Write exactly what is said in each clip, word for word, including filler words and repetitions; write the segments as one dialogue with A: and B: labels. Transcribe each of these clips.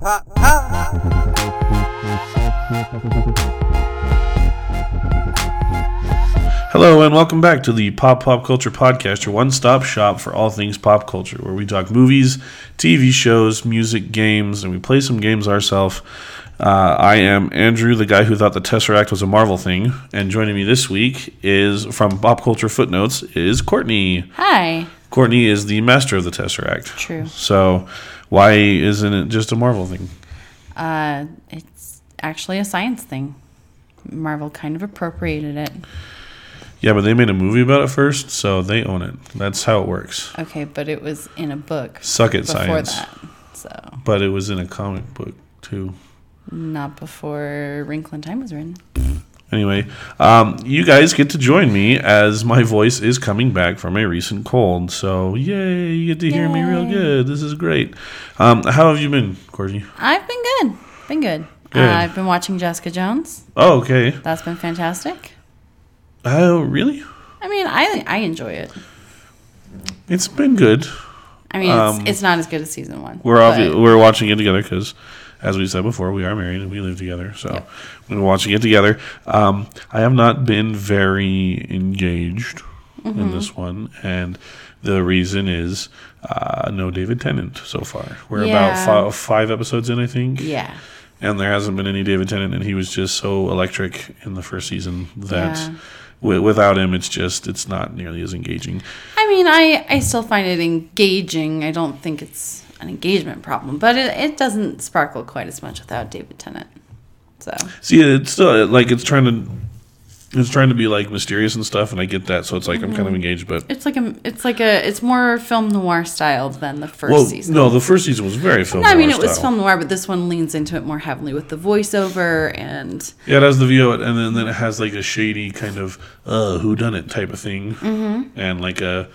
A: pop, pop.
B: Hello and welcome back to the Pop Pop Culture Podcast, your one-stop shop for all things pop culture, where we talk movies, T V shows, music, games, and we play some games ourselves. Uh, I am Andrew, the guy who thought the Tesseract was a Marvel thing, and joining me this week is, from Pop Culture Footnotes, is Courtney.
C: Hi.
B: Courtney is the master of the Tesseract.
C: True.
B: So why isn't it just a Marvel thing?
C: Uh, it's actually a science thing. Marvel kind of appropriated it.
B: Yeah, but they made a movie about it first, so they own it. That's how it works.
C: Okay, but it was in a book.
B: Suck it,
C: before
B: science.
C: that, so
B: But it was in a comic book, too.
C: not before Wrinkle in Time was written.
B: Anyway, um, you guys get to join me as my voice is coming back from a recent cold. So, yay, you get to hear me real
C: Yay.
B: good. This is great. Um, how have you been, Courtney?
C: I've been good. Been good.
B: Good.
C: Uh, I've been watching Jessica Jones.
B: Oh, okay.
C: That's been fantastic.
B: Oh, really?
C: I mean, I I enjoy it.
B: It's been good.
C: I mean,
B: Um,
C: it's, it's not as good as season one.
B: We're
C: but-
B: obvi- we're watching it together because, as we said before, we are married and we live together. So
C: Yep.
B: we're watching it together. Um, I have not been very engaged
C: Mm-hmm.
B: in this one, and the reason is uh, no David Tennant so far. We're
C: Yeah.
B: about five, five episodes in, I think.
C: Yeah.
B: And there hasn't been any David Tennant, and he was just so electric in the first season that
C: Yeah.
B: w- without him, it's just it's not nearly as engaging.
C: I mean, I, I still find it engaging. I don't think it's an engagement problem, but it, it doesn't sparkle quite as much without David Tennant. So,
B: See, it's still like it's trying to it's trying to be like mysterious and stuff, and I get that, so it's like I'm kind of engaged, but
C: it's like a, it's like a, it's more film noir styled than the first
B: well,
C: season.
B: no, the first season was very film.
C: No, I mean,
B: noir
C: it was
B: style.
C: film noir, but this one leans into it more heavily with the voiceover and
B: Yeah, it has the V O, and then, then it has like a shady kind of uh, whodunit type of thing,
C: Mm-hmm.
B: and like a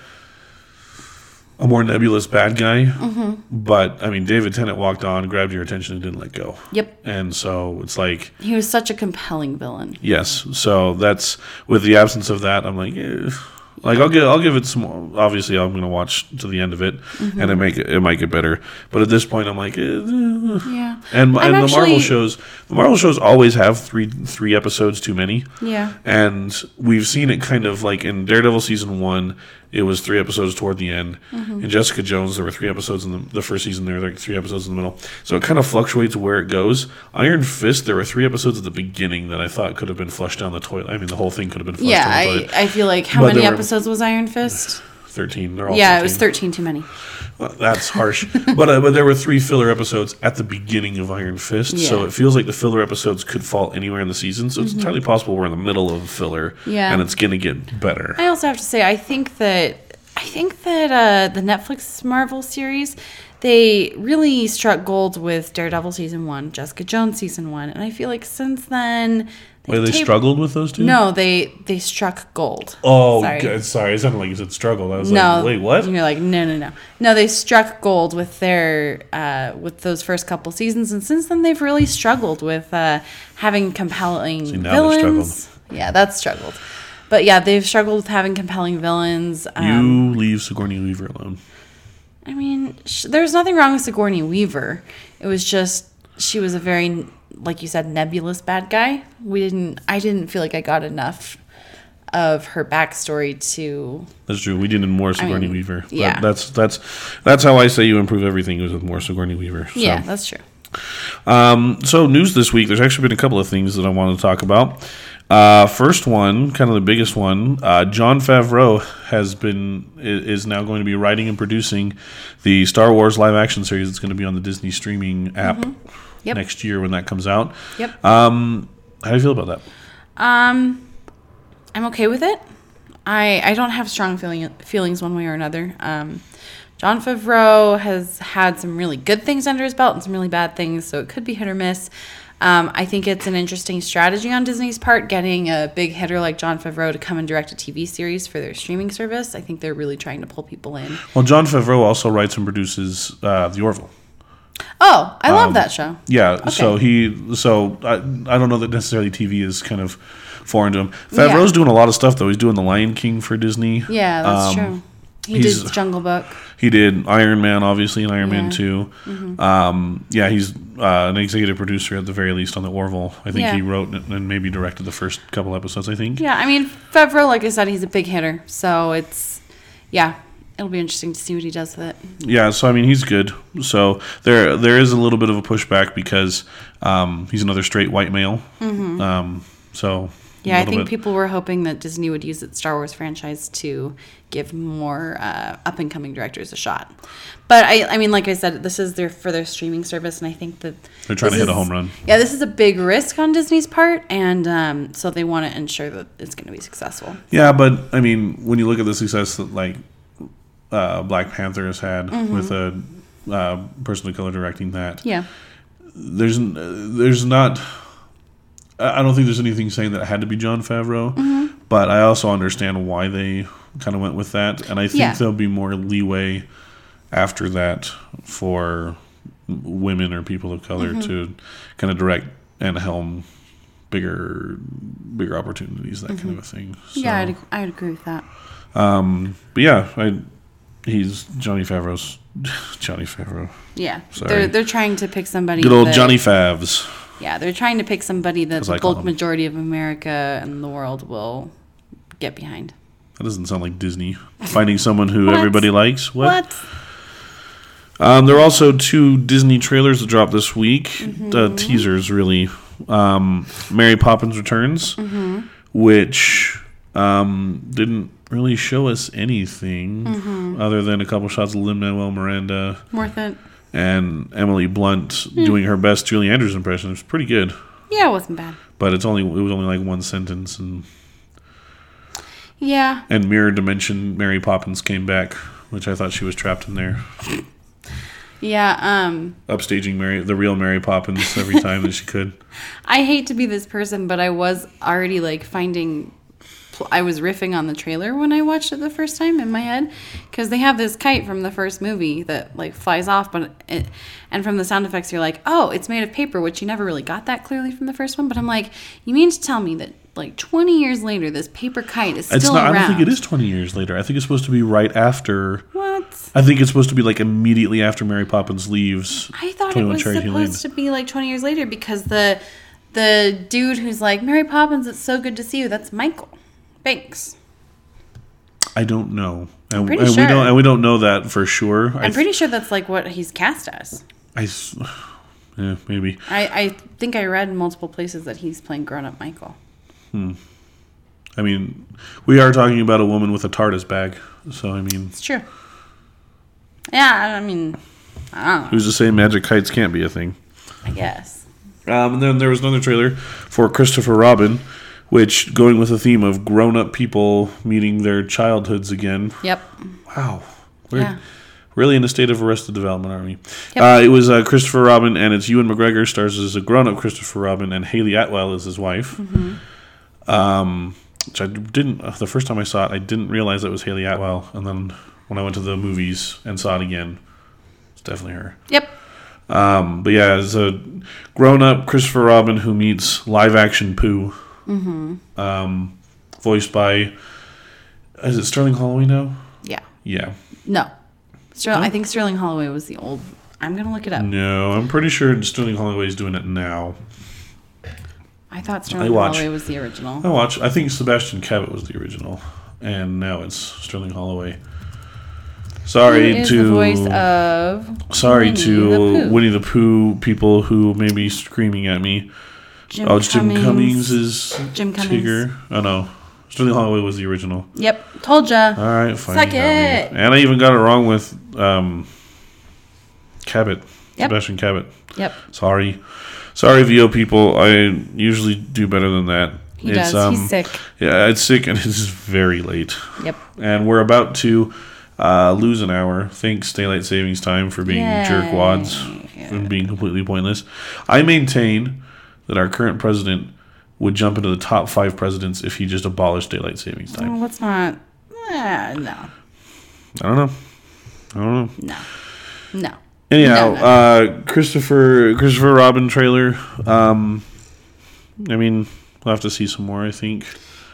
B: a more nebulous bad guy.
C: Mm-hmm.
B: But I mean, David Tennant walked on, grabbed your attention, and didn't let go.
C: yep,
B: And so it's like,
C: he was such a compelling villain.
B: yes. So that's with the absence of that, I'm like, eh. Like I'll give I'll give it some. Obviously, I'm going to watch to the end of it,
C: Mm-hmm.
B: and it make it, it might get better. But at this point, I'm like, eh,
C: Yeah,
B: and,
C: I'm
B: and the Marvel
C: actually-
B: shows, the Marvel shows always have three three episodes too many.
C: yeah,
B: And we've seen it kind of like in Daredevil season one, it was three episodes toward the end.
C: Mm-hmm.
B: In Jessica Jones, there were three episodes in the, the first season. There were like three episodes in the middle. So it kind of fluctuates where it goes. Iron Fist, there were three episodes at the beginning that I thought could have been flushed down the toilet. I mean, the whole thing could have been flushed
C: yeah.
B: down the
C: I,
B: toilet.
C: I feel like how
B: But
C: many
B: there were-
C: episodes was Iron Fist?
B: thirteen. They're all
C: Yeah,
B: thirteen.
C: it was thirteen too many.
B: Well, that's harsh. but uh, but there were three filler episodes at the beginning of Iron Fist, so
C: Yeah.
B: it feels like the filler episodes could fall anywhere in the season. So it's entirely possible we're in the middle of filler,
C: Yeah.
B: and it's gonna get better.
C: I also have to say, I think that I think that uh, the Netflix Marvel series, they really struck gold with Daredevil season one, Jessica Jones season one, and I feel like since then,
B: Wait, they
C: tape-
B: struggled with those two?
C: No, they they struck gold.
B: Oh,
C: Sorry.
B: sorry. sorry. It sounded like you said struggled. I was
C: No,
B: like, wait, what?
C: And you're like, no, no, no, no. They struck gold with their uh, with those first couple seasons, and since then they've really struggled with uh, having compelling
B: See, now they've
C: villains. Yeah, that's struggled. But yeah, they've struggled with having compelling villains. Um,
B: You leave Sigourney Weaver alone.
C: I mean, sh- there's nothing wrong with Sigourney Weaver. It was just she was a very, like you said, nebulous bad guy. We didn't. I didn't feel like I got enough of her backstory to.
B: That's true. We needed more Sigourney
C: mean,
B: Weaver. But
C: yeah.
B: That's that's that's how I say you improve everything is with more Sigourney Weaver. So.
C: Yeah, that's true.
B: Um, so news this week, there's actually been a couple of things that I wanted to talk about. Uh, first one, kind of the biggest one, uh, Jon Favreau has been i- is now going to be writing and producing the Star Wars live action series that's going to be on the Disney streaming app
C: Yep.
B: next year when that comes out.
C: Yep.
B: Um, how do you feel about that?
C: Um, I'm okay with it. I I don't have strong feeling feelings one way or another. Um, Jon Favreau has had some really good things under his belt and some really bad things, so it could be hit or miss. Um, I think it's an interesting strategy on Disney's part, getting a big hitter like Jon Favreau to come and direct a T V series for their streaming service. I think they're really trying to pull people in.
B: Well, Jon Favreau also writes and produces uh, The Orville.
C: Oh, I love that show.
B: Yeah, so
C: Okay.
B: he, so I, I don't know that necessarily T V is kind of foreign to him. Favreau's
C: Yeah.
B: doing a lot of stuff though. He's doing The Lion King for Disney.
C: Yeah, that's
B: Um,
C: true. He did Jungle Book.
B: He did Iron Man, obviously, and Iron
C: Yeah.
B: Man two.
C: Mm-hmm.
B: Um, yeah, he's uh, an executive producer at the very least on the Orville. I think
C: Yeah.
B: he wrote and maybe directed the first couple episodes, I think.
C: Yeah, I mean, Favreau, like I said, he's a big hitter. So it's, yeah, it'll be interesting to see what he does with it.
B: Yeah, so I mean, he's good. So there there is a little bit of a pushback because um, he's another straight white male. Mm-hmm. Um, so...
C: Yeah, I think
B: bit.
C: people were hoping that Disney would use its Star Wars franchise to give more uh, up-and-coming directors a shot. But, I I mean, like I said, this is their for their streaming service, and I think that...
B: They're trying to hit
C: is,
B: a home run.
C: Yeah, this is a big risk on Disney's part, and um, so they want to ensure that it's going to be successful.
B: Yeah, but, I mean, when you look at the success that, like, uh, Black Panther has had mm-hmm. with a uh, person of color directing that,
C: yeah,
B: there's there's not... I don't think there's anything saying that it had to be Jon Favreau, mm-hmm. but I also understand why they kind of went with that, and I think
C: yeah.
B: there'll be more leeway after that for women or people of color mm-hmm. to kind of direct and helm bigger bigger opportunities, that mm-hmm. kind of a thing. So,
C: yeah, I'd, I'd agree with that.
B: Um, but yeah, I, he's Johnny Favreau's Johnny Favreau.
C: Yeah,
B: Sorry.
C: they're they're trying to pick somebody.
B: Good old
C: that,
B: Johnny Favs.
C: Yeah, they're trying to pick somebody that the
B: I call
C: bulk
B: him.
C: majority of America and the world will get behind.
B: That doesn't sound like Disney. Finding someone who
C: What?
B: everybody likes. What?
C: What?
B: Um, there are also two Disney trailers that dropped this week.
C: Mm-hmm.
B: The teasers, really. Um, Mary Poppins Returns,
C: Mm-hmm.
B: which um, didn't really show us anything
C: Mm-hmm.
B: other than a couple shots of Lin-Manuel Miranda
C: Worth it.
B: and Emily Blunt
C: Mm.
B: doing her best Julie Andrews impression. It was pretty good,
C: Yeah, it wasn't bad.
B: but it's only it was only like one sentence, and
C: Yeah.
B: and Mirror Dimension Mary Poppins came back, which I thought she was trapped in there.
C: Yeah, um,
B: Upstaging Mary, the real Mary Poppins every time that she could.
C: I hate to be this person, but I was already like finding. Pl- I was riffing on the trailer when I watched it the first time in my head, because they have this kite from the first movie that like flies off, but it, and from the sound effects you're like, oh, it's made of paper, which you never really got that clearly from the first one. But I'm like, you mean to tell me that like twenty years later, this paper kite is still
B: It's not.
C: around?
B: I don't think it is twenty years later. I think it's supposed to be right after.
C: What?
B: I think it's supposed to be like immediately after Mary Poppins leaves.
C: I thought it
B: twenty-one
C: was
B: Cherry
C: supposed
B: Lane.
C: to be like twenty years later, because the the dude who's like, Mary Poppins, it's so good to see you. That's Michael Banks.
B: I don't know, and,
C: pretty
B: and
C: sure.
B: we don't. And we don't know that for sure.
C: I'm
B: I th-
C: pretty sure that's like what he's cast as.
B: I. s- Yeah, maybe.
C: I, I think I read in multiple places that he's playing grown-up Michael.
B: I mean, we are talking about a woman with a TARDIS bag, so I mean,
C: It's true. Yeah, I mean, I don't know.
B: who's to say magic kites can't be a thing?
C: I guess.
B: Um, and then there was another trailer for Christopher Robin, which going with the theme of grown-up people meeting their childhoods again.
C: Yep.
B: Wow, we're
C: Yeah.
B: really in a state of arrested development, aren't we?
C: Yep.
B: Uh, it was uh, Christopher Robin, and it's Ewan McGregor stars as a grown-up Christopher Robin, and Haley Atwell is his wife.
C: Mm-hmm.
B: Um, which I didn't. Uh, the first time I saw it, I didn't realize it was Haley Atwell, and then when I went to the movies and saw it again, it's definitely her.
C: Yep.
B: Um, but yeah, it's a grown-up Christopher Robin who meets live-action Pooh,
C: Mm-hmm.
B: um, voiced by. Is it Sterling Holloway now?
C: Yeah.
B: Yeah.
C: No. Sterling,
B: No?
C: I think Sterling Holloway was the old... I'm going to look it up.
B: No, I'm pretty sure Sterling Holloway is doing it now.
C: I thought
B: I
C: Sterling
B: watch.
C: Holloway was the original.
B: I watch. I think Sebastian Cabot was the original, and now it's Sterling Holloway. Sorry
C: Who is
B: to
C: the voice of
B: sorry
C: Winnie
B: to
C: the Pooh?
B: Winnie the Pooh people who may be screaming at me.
C: Jim
B: oh, it's Jim
C: Cummings.
B: Cummings is
C: Jim Cummings.
B: Tigger. Oh no, Sterling Holloway was the original.
C: Yep. Told ya.
B: All right, fine.
C: Suck
B: you got me.
C: it.
B: And I even got it wrong with um, Cabot.
C: Yep.
B: Sebastian Cabot.
C: Yep.
B: Sorry. Sorry, V O people. I usually do better than that.
C: He does. He's sick.
B: Yeah, it's sick, and it's very late.
C: Yep.
B: And we're about to uh, lose an hour. Thanks, Daylight Savings Time, for being
C: Yay.
B: jerkwads and being completely pointless. I maintain that our current president would jump into the top five presidents if he just abolished Daylight Savings Time.
C: Well, let's not... Eh, no.
B: I don't know. I don't know.
C: No. No.
B: Anyhow,
C: No, no.
B: Uh, Christopher Christopher Robin trailer. Um, I mean, we'll have to see some more, I think.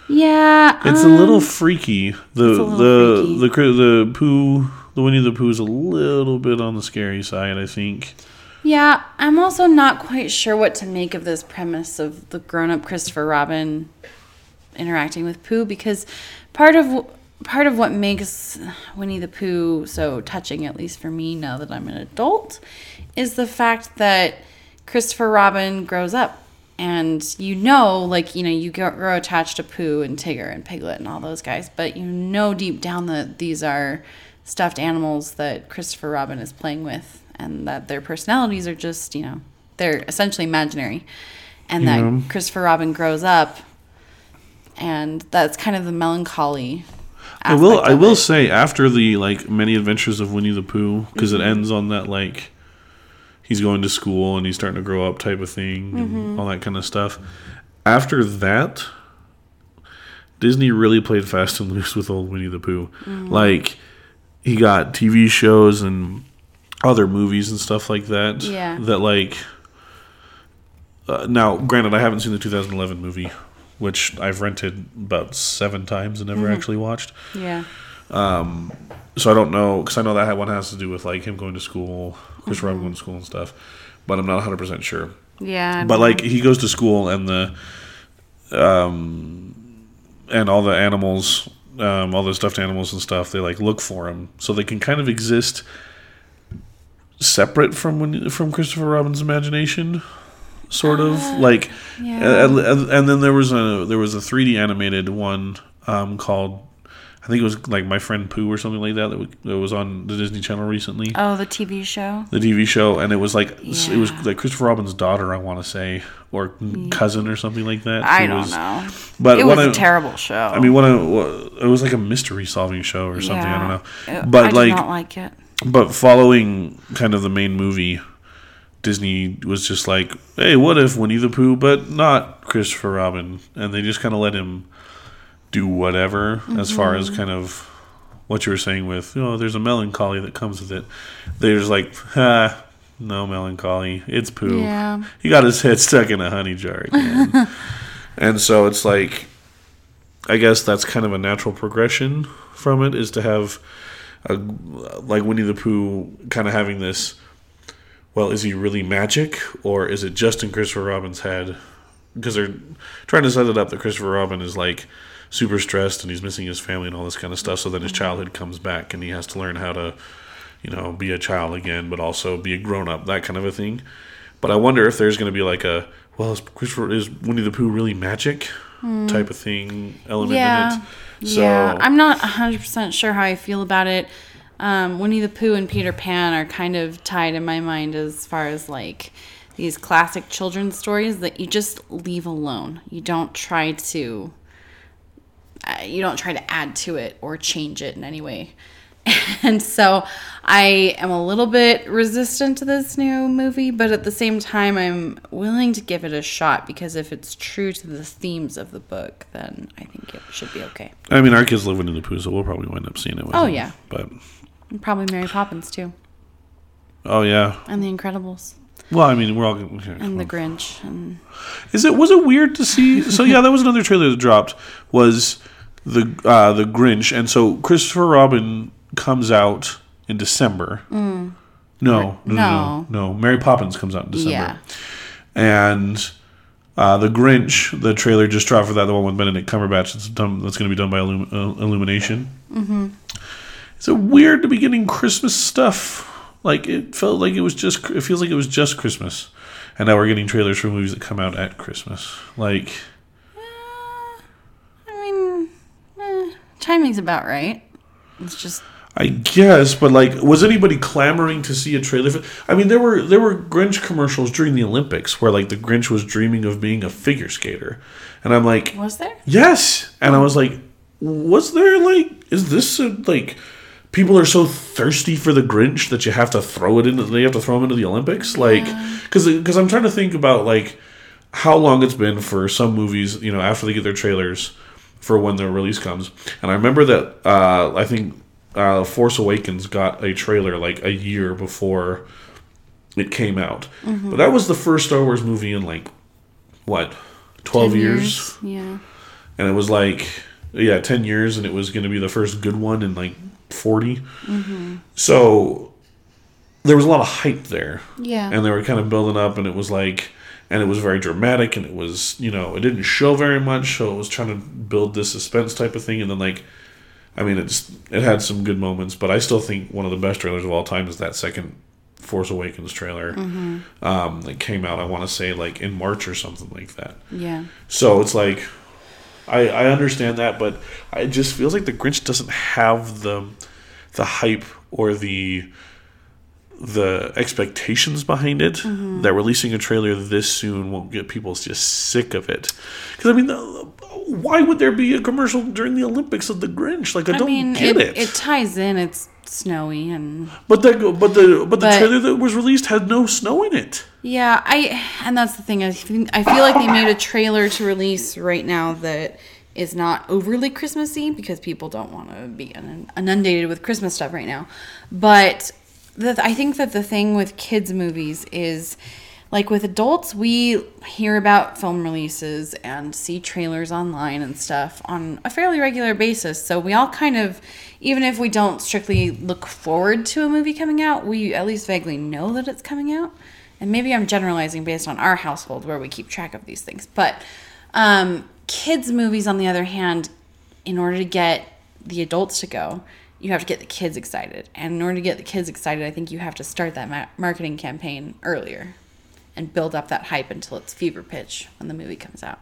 C: Yeah,
B: it's
C: um,
B: a little freaky. The
C: it's a little
B: the,
C: freaky.
B: the the the Pooh, the Winnie the Pooh is a little bit on the scary side, I think.
C: Yeah, I'm also not quite sure what to make of this premise of the grown-up Christopher Robin interacting with Pooh, because part of part of what makes Winnie the Pooh so touching, at least for me now that I'm an adult, is the fact that Christopher Robin grows up. And you know, like, you know, you grow attached to Pooh and Tigger and Piglet and all those guys, but you know deep down that these are stuffed animals that Christopher Robin is playing with, and that their personalities are just, you know, they're essentially imaginary. And
B: Yeah.
C: that Christopher Robin grows up, and that's kind of the melancholy
B: I will
C: aspect
B: I
C: of
B: will
C: it.
B: say, after the like many adventures of Winnie the Pooh, because
C: Mm-hmm.
B: it ends on that like he's going to school and he's starting to grow up type of thing
C: Mm-hmm.
B: and all that kind of stuff. After that, Disney really played fast and loose with old Winnie the Pooh.
C: Mm-hmm.
B: Like, he got T V shows and other movies and stuff like that.
C: Yeah.
B: That like uh, now, granted, I haven't seen the two thousand eleven movie, which I've rented about seven times and never
C: Mm-hmm.
B: actually watched.
C: Yeah.
B: So I don't know, because I know that one has to do with like him going to school, Chris Robin going to school and stuff, but I'm not one hundred percent sure.
C: Yeah. I
B: But
C: know.
B: like he goes to school and the um and all the animals, um, all the stuffed animals and stuff, they like look for him, so they can kind of exist separate from when, from Christopher Robin's imagination, sort of like.
C: yeah.
B: And, and, and then there was a there was a three D animated one um, called, I think it was like My Friend Pooh or something like that that, w- that was on the Disney Channel recently.
C: Oh, the T V show?
B: The T V show, and it was like it was
C: Yeah.
B: like Christopher Robin's daughter, I want to say, or cousin or something like that.
C: I
B: who
C: don't
B: was-
C: know.
B: But
C: It
B: what
C: was
B: I,
C: a terrible show.
B: I mean, what I, what, it was like a mystery solving show or something. I don't know.
C: It-
B: But
C: I did
B: like,
C: not like it.
B: but following kind of the main movie, Disney was just like, hey, what if Winnie the Pooh, but not Christopher Robin? And they just kind of let him do whatever, mm-hmm. as far as kind of what you were saying with, you know, there's a melancholy that comes with it. They're just like, ah, no melancholy. It's Pooh.
C: Yeah.
B: He got his head stuck in a honey jar again. And so it's like, I guess that's kind of a natural progression from it, is to have, a, like Winnie the Pooh kind of having this, well, is he really magic, or is it just in Christopher Robin's head? Because they're trying to set it up that Christopher Robin is like super stressed and he's missing his family and all this kind of stuff, so then his childhood comes back and he has to learn how to, you know, be a child again, but also be a grown-up, that kind of a thing. But I wonder if there's going to be like a, well, is Christopher, is Winnie the Pooh really magic type of thing element
C: Yeah.
B: in it? So,
C: Yeah. I'm not one hundred percent sure how I feel about it. Um, Winnie the Pooh and Peter Pan are kind of tied in my mind as far as like these classic children's stories that you just leave alone. You don't try to, uh, you don't try to add to it or change it in any way. And so I am a little bit resistant to this new movie, but at the same time, I'm willing to give it a shot, because if it's true to the themes of the book, then I think it should be okay.
B: I mean, our kids live Winnie the Pooh, so we'll probably wind up seeing it with
C: Oh,
B: them.
C: yeah.
B: But,
C: And probably Mary Poppins, too.
B: oh, yeah.
C: And The Incredibles.
B: Well, I mean, we're all... Okay,
C: And The Grinch. And
B: Is it was it weird to see? So yeah, that was another trailer that dropped. Was the uh, the Grinch, and so Christopher Robin comes out in December. Mm. No, no, no, no, no. Mary Poppins comes out in December.
C: Yeah.
B: And uh, the Grinch, the trailer just dropped for that. The one with Benedict Cumberbatch. It's done. That's going to be done by Illum- uh, Illumination. Mm-hmm. Is it weird to be getting Christmas stuff? Like, it felt like it was just. It feels like it was just Christmas. And now we're getting trailers for movies that come out at Christmas. Like,
C: Uh, I mean, eh, timing's about right. It's just...
B: I guess, but like, was anybody clamoring to see a trailer for? I mean, there were there were Grinch commercials during the Olympics where like the Grinch was dreaming of being a figure skater, and I'm like,
C: Was there?
B: yes, and I was like, was there like, is this a, like, people are so thirsty for the Grinch that you have to throw it into, they have to throw him into the Olympics, like, because because I'm trying to think about like how long it's been for some movies, you know, after they get their trailers for when their release comes, and I remember that uh, I think. Uh, Force Awakens got a trailer like a year before it came out. Mm-hmm. But that was the first Star Wars movie in like, what, twelve years?
C: years? Yeah.
B: and it was like, yeah, ten years, and it was going to be the first good one in like forty.
C: Mm-hmm.
B: So there was a lot of hype there.
C: Yeah.
B: And they were kind of building up, and it was like, and it was very dramatic, and it was, you know, it didn't show very much, so it was trying to build this suspense type of thing, and then like, I mean, it's it had some good moments, but I still think one of the best trailers of all time is that second Force Awakens trailer
C: mm-hmm.
B: um, that came out, I want to say, like in March or something like that.
C: Yeah.
B: So it's like, I, I understand that, but it just feels like the Grinch doesn't have the the hype or the the expectations behind it. Mm-hmm. That releasing a trailer this soon won't get people just sick of it. Because I mean, the, why would there be a commercial during the Olympics of the Grinch? Like I, I don't
C: mean,
B: get
C: it,
B: it.
C: It ties in. It's snowy and.
B: But the but the but the
C: but,
B: trailer that was released had no snow in it.
C: Yeah, I and that's the thing. I think I feel like they made a trailer to release right now that is not overly Christmassy because people don't want to be inundated with Christmas stuff right now. But the, I think that the thing with kids movies is, like with adults, we hear about film releases and see trailers online and stuff on a fairly regular basis. So we all kind of, even if we don't strictly look forward to a movie coming out, we at least vaguely know that it's coming out. And maybe I'm generalizing based on our household where we keep track of these things. But um, kids movies, on the other hand, in order to get the adults to go, you have to get the kids excited. And in order to get the kids excited, I think you have to start that ma- marketing campaign earlier and build up that hype until it's fever pitch when the movie comes out.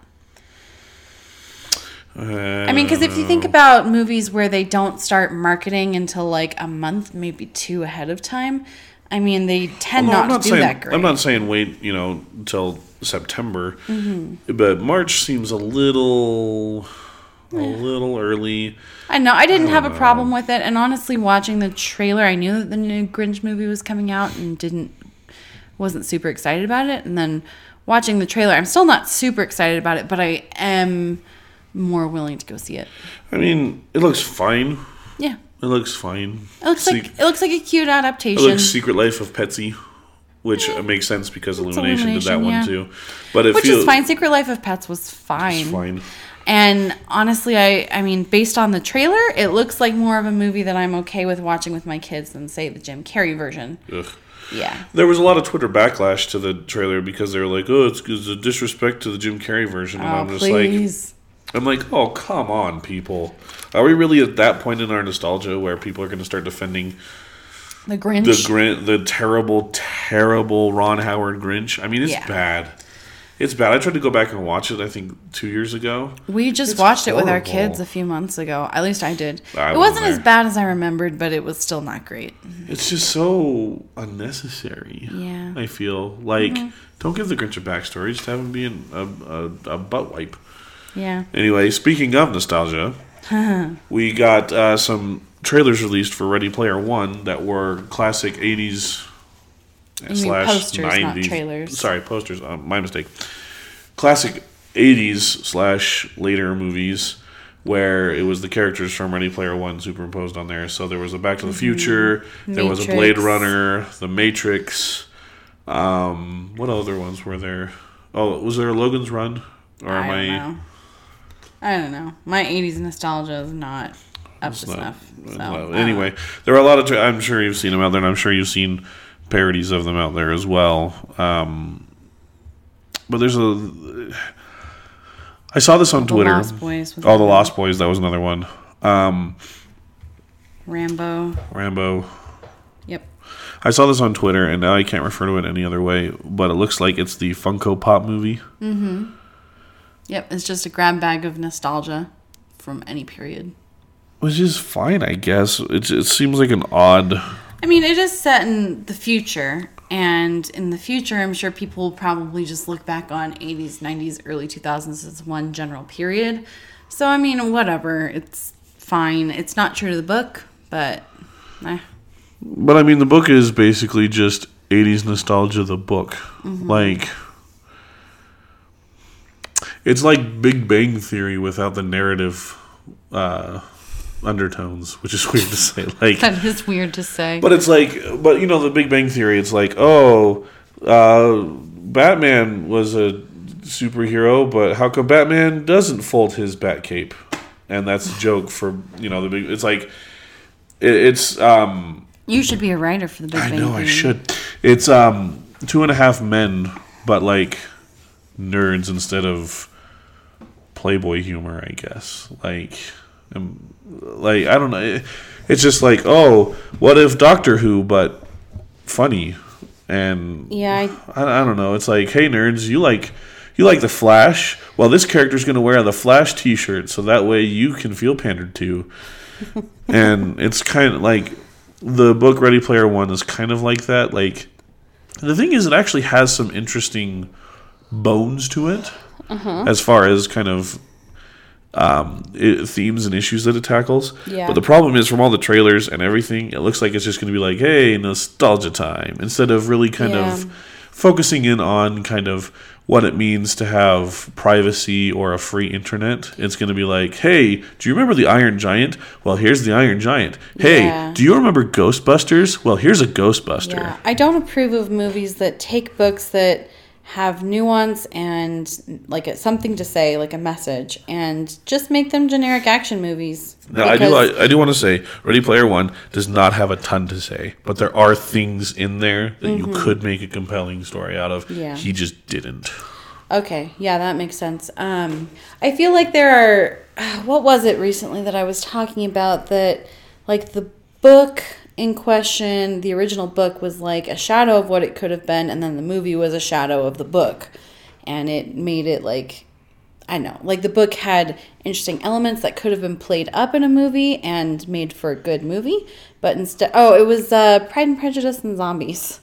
B: Uh,
C: I mean, because if you think about movies where they don't start marketing until like a month, maybe two ahead of time, I mean, they tend
B: well,
C: not,
B: not
C: to
B: saying,
C: do that great.
B: I'm not saying wait, you know, until September,
C: mm-hmm.
B: but March seems a little, a little early.
C: I know. I didn't
B: I
C: have a
B: know.
C: problem with it, and honestly, watching the trailer, I knew that the new Grinch movie was coming out, and didn't wasn't super excited about it. And then watching the trailer, I'm still not super excited about it, but I am more willing to go see it.
B: I mean, it looks fine.
C: Yeah.
B: It looks fine.
C: It looks
B: Se-
C: like it looks like a cute
B: It
C: adaptation.
B: looks Secret Life of Petsy, which
C: Yeah.
B: makes sense because
C: It's
B: Illumination, did that
C: Illumination,
B: one
C: yeah.
B: too. But it
C: Which
B: feels
C: is fine. Secret Life of Pets was fine.
B: It's fine.
C: And honestly, I, I mean, based on the trailer, it looks like more of a movie that I'm okay with watching with my kids than, say, the Jim Carrey version.
B: Ugh.
C: Yeah.
B: There was a lot of Twitter backlash to the trailer because they were like, "Oh, it's, it's a disrespect to the Jim Carrey version," and
C: Oh,
B: I'm just
C: please.
B: like, "I'm like, oh, come on, people! Are we really at that point in our nostalgia where people are going to start defending
C: The Grinch.
B: the Grin- the terrible, terrible Ron Howard Grinch? I mean, it's
C: Yeah.
B: bad. It's bad. I tried to go back and watch it, I think, two years ago.
C: We just
B: It's
C: watched it with our
B: horrible.
C: kids a few months ago. At least I did.
B: I
C: it
B: wasn't
C: wasn't as
B: there.
C: bad as I remembered, but it was still not great.
B: It's just so unnecessary.
C: Yeah.
B: I feel like
C: Mm-hmm.
B: don't give the Grinch a backstory. Just have him be an, a, a a butt wipe.
C: Yeah.
B: Anyway, speaking of nostalgia, we got uh, some trailers released for Ready Player One that were classic eighties
C: You mean
B: slash
C: posters, not
B: nineties.
C: trailers.
B: Sorry, posters. Uh, my mistake. Classic eighties slash later movies where it was the characters from Ready Player One superimposed on there. So there was a Back to the Future, there was a Blade
C: Matrix.
B: Runner, The Matrix. Um, what other ones were there? Oh, was there a Logan's Run? Or
C: I
B: am
C: don't
B: I?
C: know. I don't know. My eighties nostalgia is not up
B: It's
C: to
B: not-
C: snuff. So,
B: well,
C: uh,
B: anyway, there are a lot of. Tra- I'm sure you've seen them out there, and I'm sure you've seen parodies of them out there as well. Um, but there's a. I saw this on
C: The
B: Twitter.
C: Lost Boys. was
B: Oh, the
C: one.
B: Lost Boys. That was another one. Um,
C: Rambo.
B: Rambo.
C: Yep.
B: I saw this on Twitter, and now I can't refer to it any other way. But it looks like it's the Funko Pop movie.
C: Mm-hmm. Yep. It's just a grab bag of nostalgia from any period.
B: Which is fine, I guess. It, it seems like an odd.
C: I mean, it is set in the future, and in the future, I'm sure people will probably just look back on eighties, nineties, early two thousands as one general period. So, I mean, whatever. It's fine. It's not true to the book, but eh.
B: But I mean, the book is basically just eighties nostalgia, the book.
C: Mm-hmm.
B: Like, it's like Big Bang Theory without the narrative uh, undertones, which is weird to say. Like,
C: That is weird to say.
B: but it's like, but you know, the Big Bang Theory, it's like, oh, uh, Batman was a superhero, but how come Batman doesn't fold his bat cape? And that's a joke for, you know, the big... It's like... It, it's... um
C: You should be a writer for the Big
B: I
C: Bang
B: know,
C: Theory.
B: I should. It's um Two and a Half Men, but like nerds instead of Playboy humor, I guess. Like... Um, like, I don't know. It, it's just like, oh, what if Doctor Who, but funny? And
C: Yeah,
B: I, I, I don't know. It's like, hey, nerds, you like you like the Flash? Well, this character's going to wear the Flash T-shirt, so that way you can feel pandered to. And it's kind of like the book Ready Player One is kind of like that. Like, the thing is, it actually has some interesting bones to it, uh-huh. as far as kind of um, it, themes and issues that it tackles.
C: Yeah.
B: But the problem is, from all the trailers and everything, it looks like it's just going to be like, hey, nostalgia time, instead of really kind
C: Yeah.
B: of focusing in on kind of what it means to have privacy or a free internet. It's going to be like, hey, do you remember the Iron Giant? Well, here's the Iron Giant. Hey,
C: Yeah.
B: do you remember Ghostbusters? Well, here's a Ghostbuster.
C: Yeah, I don't approve of movies that take books that have nuance and like a, something to say, like a message, and just make them generic action movies.
B: Now, I do.
C: Because-
B: I, I do want to say, Ready Player One does not have a ton to say, but there are things in there that you could make a compelling story out of.
C: Yeah.
B: He just didn't.
C: Okay, yeah, that makes sense. Um, I feel like there are, what was it recently that I was talking about that, like the book in question, the original book was like a shadow of what it could have been, and then the movie was a shadow of the book, and it made it like, I know, like the book had interesting elements that could have been played up in a movie and made for a good movie, but instead, oh, it was uh, Pride and Prejudice and Zombies.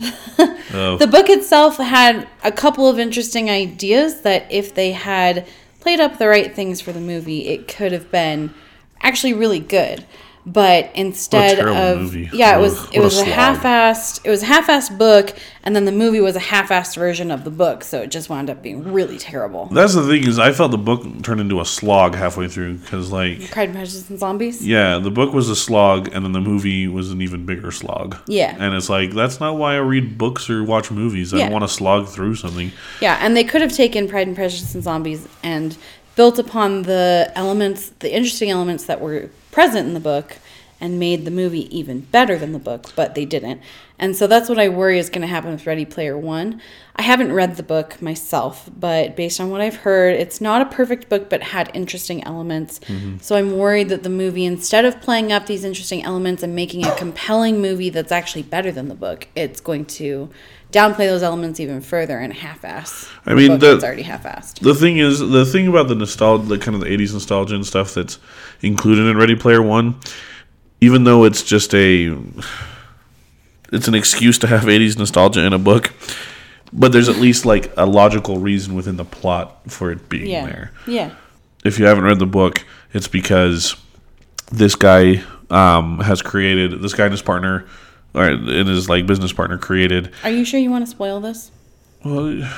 B: Oh.
C: The book itself had a couple of interesting ideas that if they had played up the right things for the movie, it could have been actually really good. But instead
B: What a terrible
C: of
B: movie.
C: yeah, it
B: Ugh,
C: was
B: what
C: it
B: a
C: was a
B: slog.
C: half-assed it was a half-assed book, and then the movie was a half-assed version of the book, so it just wound up being really terrible.
B: That's the thing is, I felt the book turned into a slog halfway through because, like,
C: Pride and Prejudice and Zombies.
B: yeah, the book was a slog, and then the movie was an even bigger slog.
C: Yeah.
B: And it's like, that's not why I read books or watch movies. I
C: Yeah.
B: don't want to slog through something.
C: Yeah, and they could have taken Pride and Prejudice and Zombies and built upon the elements, the interesting elements that were present in the book, and made the movie even better than the book, but they didn't. And so that's what I worry is going to happen with Ready Player One. I haven't read the book myself, but based on what I've heard, it's not a perfect book, but had interesting elements.
B: Mm-hmm.
C: So I'm worried that the movie, instead of playing up these interesting elements and making a compelling movie that's actually better than the book, it's going to downplay those elements even further and half-ass.
B: I mean,
C: the book
B: the-
C: that's already half-assed.
B: The thing is, the thing about the nostalgia, the kind of the eighties nostalgia and stuff that's included in Ready Player One, even though it's just a, it's an excuse to have eighties nostalgia in a book, but there's at least like a logical reason within the plot for it being
C: Yeah.
B: there.
C: Yeah.
B: If you haven't read the book, it's because this guy um, has created, this guy and his partner, or and his like business partner created.
C: Are you sure you want to spoil this?
B: Well,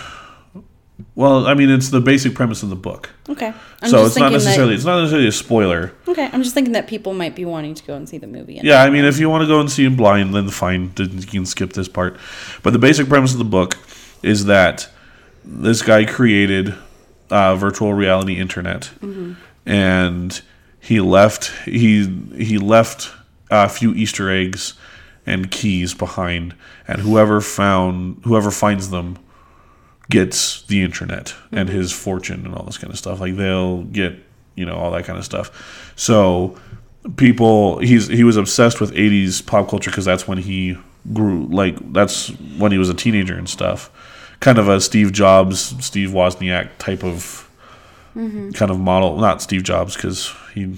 B: well, I mean, it's the basic premise of the book.
C: Okay. I'm
B: So
C: just
B: it's not
C: thinking
B: necessarily it's not necessarily a spoiler.
C: That, okay, I'm just thinking that people might be wanting to go and see the movie. and-
B: Yeah, I mean, if you want to go and see it blind, then fine, then you can skip this part. But the basic premise of the book is that this guy created uh, virtual reality internet,
C: Mm-hmm.
B: and he left he he left a few Easter eggs and keys behind, and whoever found whoever finds them gets the internet and
C: Mm-hmm.
B: his fortune and all this kind of stuff. Like they'll get, you know, all that kind of stuff. So people, he's he was obsessed with eighties pop culture because that's when he grew. Like that's when he was a teenager and stuff. Kind of a Steve Jobs, Steve Wozniak type of
C: Mm-hmm.
B: kind of model. Not Steve Jobs because he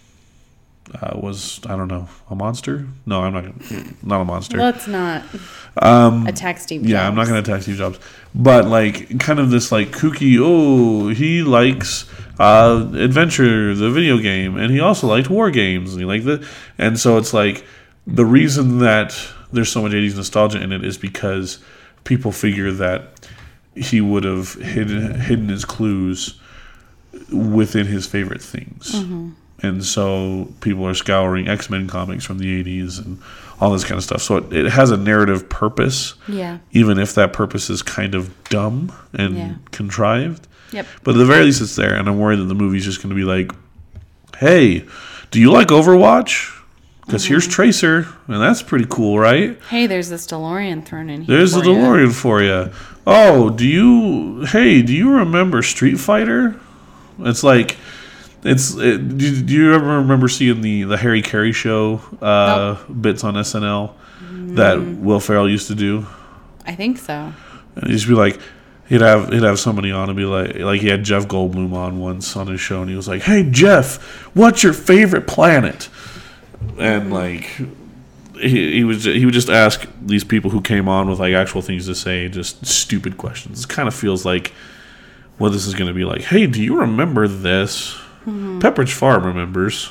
B: uh, was I don't know a monster. No, I'm not gonna, not a monster.
C: Let's not attack Steve Jobs.
B: Yeah, I'm not going to attack Steve Jobs. But, like, kind of this, like, kooky, oh, he likes uh, Adventure, the video game, and he also liked war games, and he liked the... And so it's like, the reason that there's so much eighties nostalgia in it is because people figure that he would have hidden, hidden his clues within his favorite things.
C: Mm-hmm.
B: And so people are scouring X-Men comics from the eighties and all this kind of stuff. So it, it has a narrative purpose,
C: Yeah.
B: even if that purpose is kind of dumb and
C: Yeah.
B: contrived.
C: Yep.
B: But at the very least, it's there. And I'm worried that the movie's just going to be like, hey, do you like Overwatch? Because
C: Mm-hmm.
B: here's Tracer, and that's pretty cool, right?
C: Hey, there's this DeLorean thrown in here.
B: There's the
C: for ya.
B: DeLorean for you. Oh, do you? Hey, do you remember Street Fighter? It's like, it's. It, do, do you ever remember seeing the the Harry Carey show uh, bits on S N L that Will Ferrell used to do?
C: I think so.
B: And he'd just be like, he'd have he'd have somebody on and be like, like he had Jeff Goldblum on once on his show, and he was like, "Hey Jeff, what's your favorite planet?" And like, he he was he would just ask these people who came on with like actual things to say, just stupid questions. It kind of feels like what this is going to be like. Hey, do you remember this? Mm-hmm. Pepperidge Farm remembers.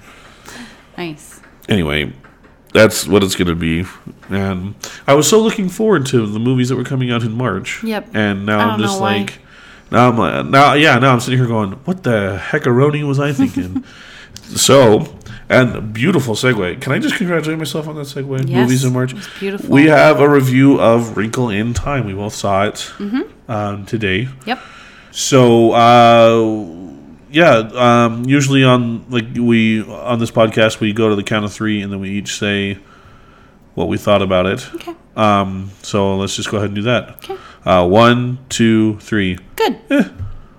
C: Nice.
B: Anyway, that's what it's going to be. And I was so looking forward to the movies that were coming out in March.
C: Yep.
B: And now
C: I
B: I'm
C: don't
B: just
C: know why.
B: like, now I'm like, now, yeah, now I'm sitting here going, what the heckaroni was I thinking? So, and beautiful segue. Can I just congratulate myself on that segue?
C: Yes,
B: Movies in March.
C: it was beautiful.
B: We have a review of Wrinkle in Time. We both saw it
C: Mm-hmm.
B: um, today.
C: Yep.
B: So, uh, yeah, um, usually on like we on this podcast we go to the count of three and then we each say what we thought about it.
C: Okay.
B: Um, so let's just go ahead and do that.
C: Okay.
B: Uh, one, two, three.
C: Good.
B: Eh,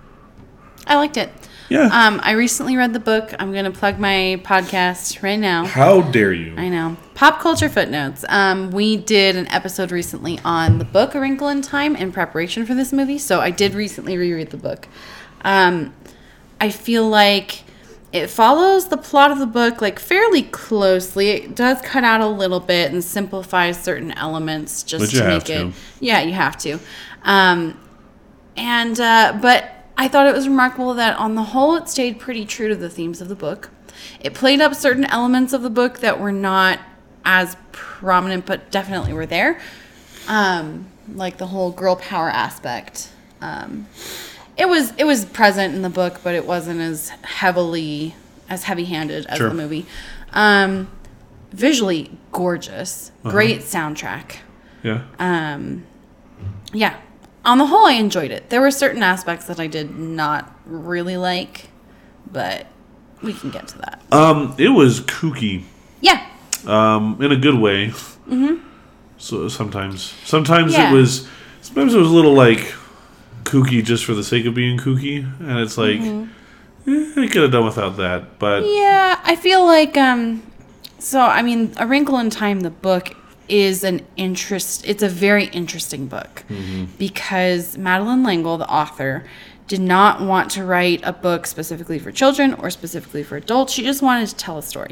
C: I liked it.
B: yeah.
C: Um, I recently read the book. I'm going to plug my podcast right now.
B: How dare you?
C: I know. Pop Culture Footnotes. Um, we did an episode recently on the book A Wrinkle in Time in preparation for this movie. So I did recently reread the book. Um, I feel like it follows the plot of the book like fairly closely. It does cut out a little bit and simplifies certain elements just
B: But you
C: to
B: have
C: make
B: to.
C: it. Yeah, you have to. Um, and uh, but I thought it was remarkable that on the whole it stayed pretty true to the themes of the book. It played up certain elements of the book that were not as prominent, but definitely were there. Um, like the whole girl power aspect. Um, it was it was present in the book, but it wasn't as heavily as heavy-handed as
B: Sure.
C: the movie. Um, visually gorgeous,
B: Uh-huh.
C: great soundtrack.
B: Yeah.
C: Um, yeah, on the whole, I enjoyed it. There were certain aspects that I did not really like, but we can get to that.
B: Um, it was kooky.
C: Yeah,
B: Um, in a good way. Mm-hmm. So sometimes, sometimes
C: Yeah.
B: it was, sometimes it was a little like kooky just for the sake of being kooky, and it's like, eh, I could have done without that. But
C: yeah. I feel like um, so I mean, A Wrinkle in Time, the book is an interest. It's a very interesting book because Madeleine L'Engle, the author, did not want to write a book specifically for children or specifically for adults. She just wanted to tell a story.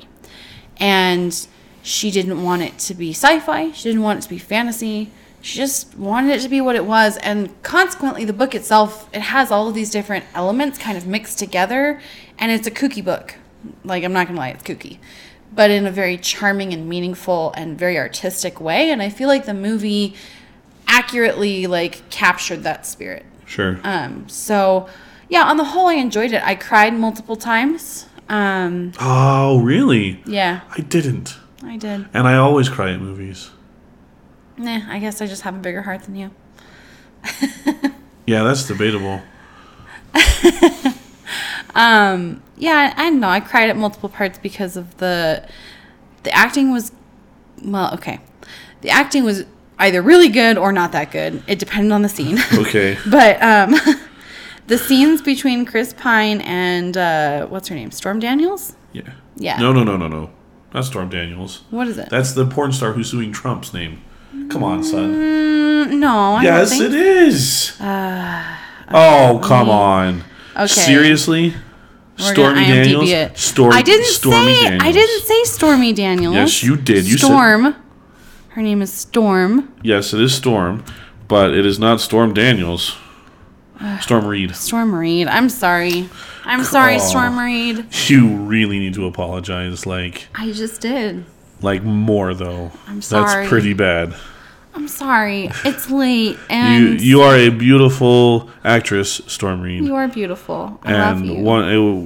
C: And she didn't want it to be sci-fi. She didn't want it to be fantasy. She just wanted it to be what it was. And consequently, the book itself, it has all of these different elements kind of mixed together. And it's a kooky book. Like, I'm not going to lie, it's kooky. But in a very charming and meaningful and very artistic way. And I feel like the movie accurately, like, captured that spirit.
B: sure.
C: Um, so, yeah, on the whole, I enjoyed it. I cried multiple times. Um,
B: Oh, really?
C: yeah,
B: I didn't.
C: I did.
B: And I always cry at movies.
C: Nah, I guess I just have a bigger heart than you.
B: Yeah, that's debatable.
C: Um, yeah, I, I don't know. I cried at multiple parts because of the the acting was well, okay. The acting was either really good or not that good. It depended on the scene.
B: Okay.
C: But um, the scenes between Chris Pine and uh, what's her name, Storm Daniels?
B: Yeah.
C: Yeah.
B: No, no, no, no, no. Not Storm Daniels.
C: What is it?
B: That's the porn star who's suing Trump's name. Come on, son.
C: Mm, no, I
B: Yes,
C: don't think.
B: it is.
C: Uh,
B: Oh, come on.
C: Okay.
B: Seriously?
C: We're
B: Stormy
C: gonna I M D B
B: Daniels?
C: it.
B: Storm,
C: I didn't
B: Stormy
C: say.
B: Daniels.
C: I didn't say Stormy Daniels.
B: Yes, you did. You said-
C: Storm. Her name is Storm.
B: Yes, it is Storm, but it is not Storm Daniels. Storm Reed.
C: Storm Reed. I'm sorry. I'm sorry,
B: Oh.
C: Storm Reed.
B: You really need to apologize. Like,
C: I just did.
B: like more though.
C: I'm sorry.
B: That's pretty bad.
C: I'm sorry. It's late,
B: You
C: and
B: you are a beautiful actress, Storm Reed.
C: you are beautiful. I
B: and
C: love you.
B: one it,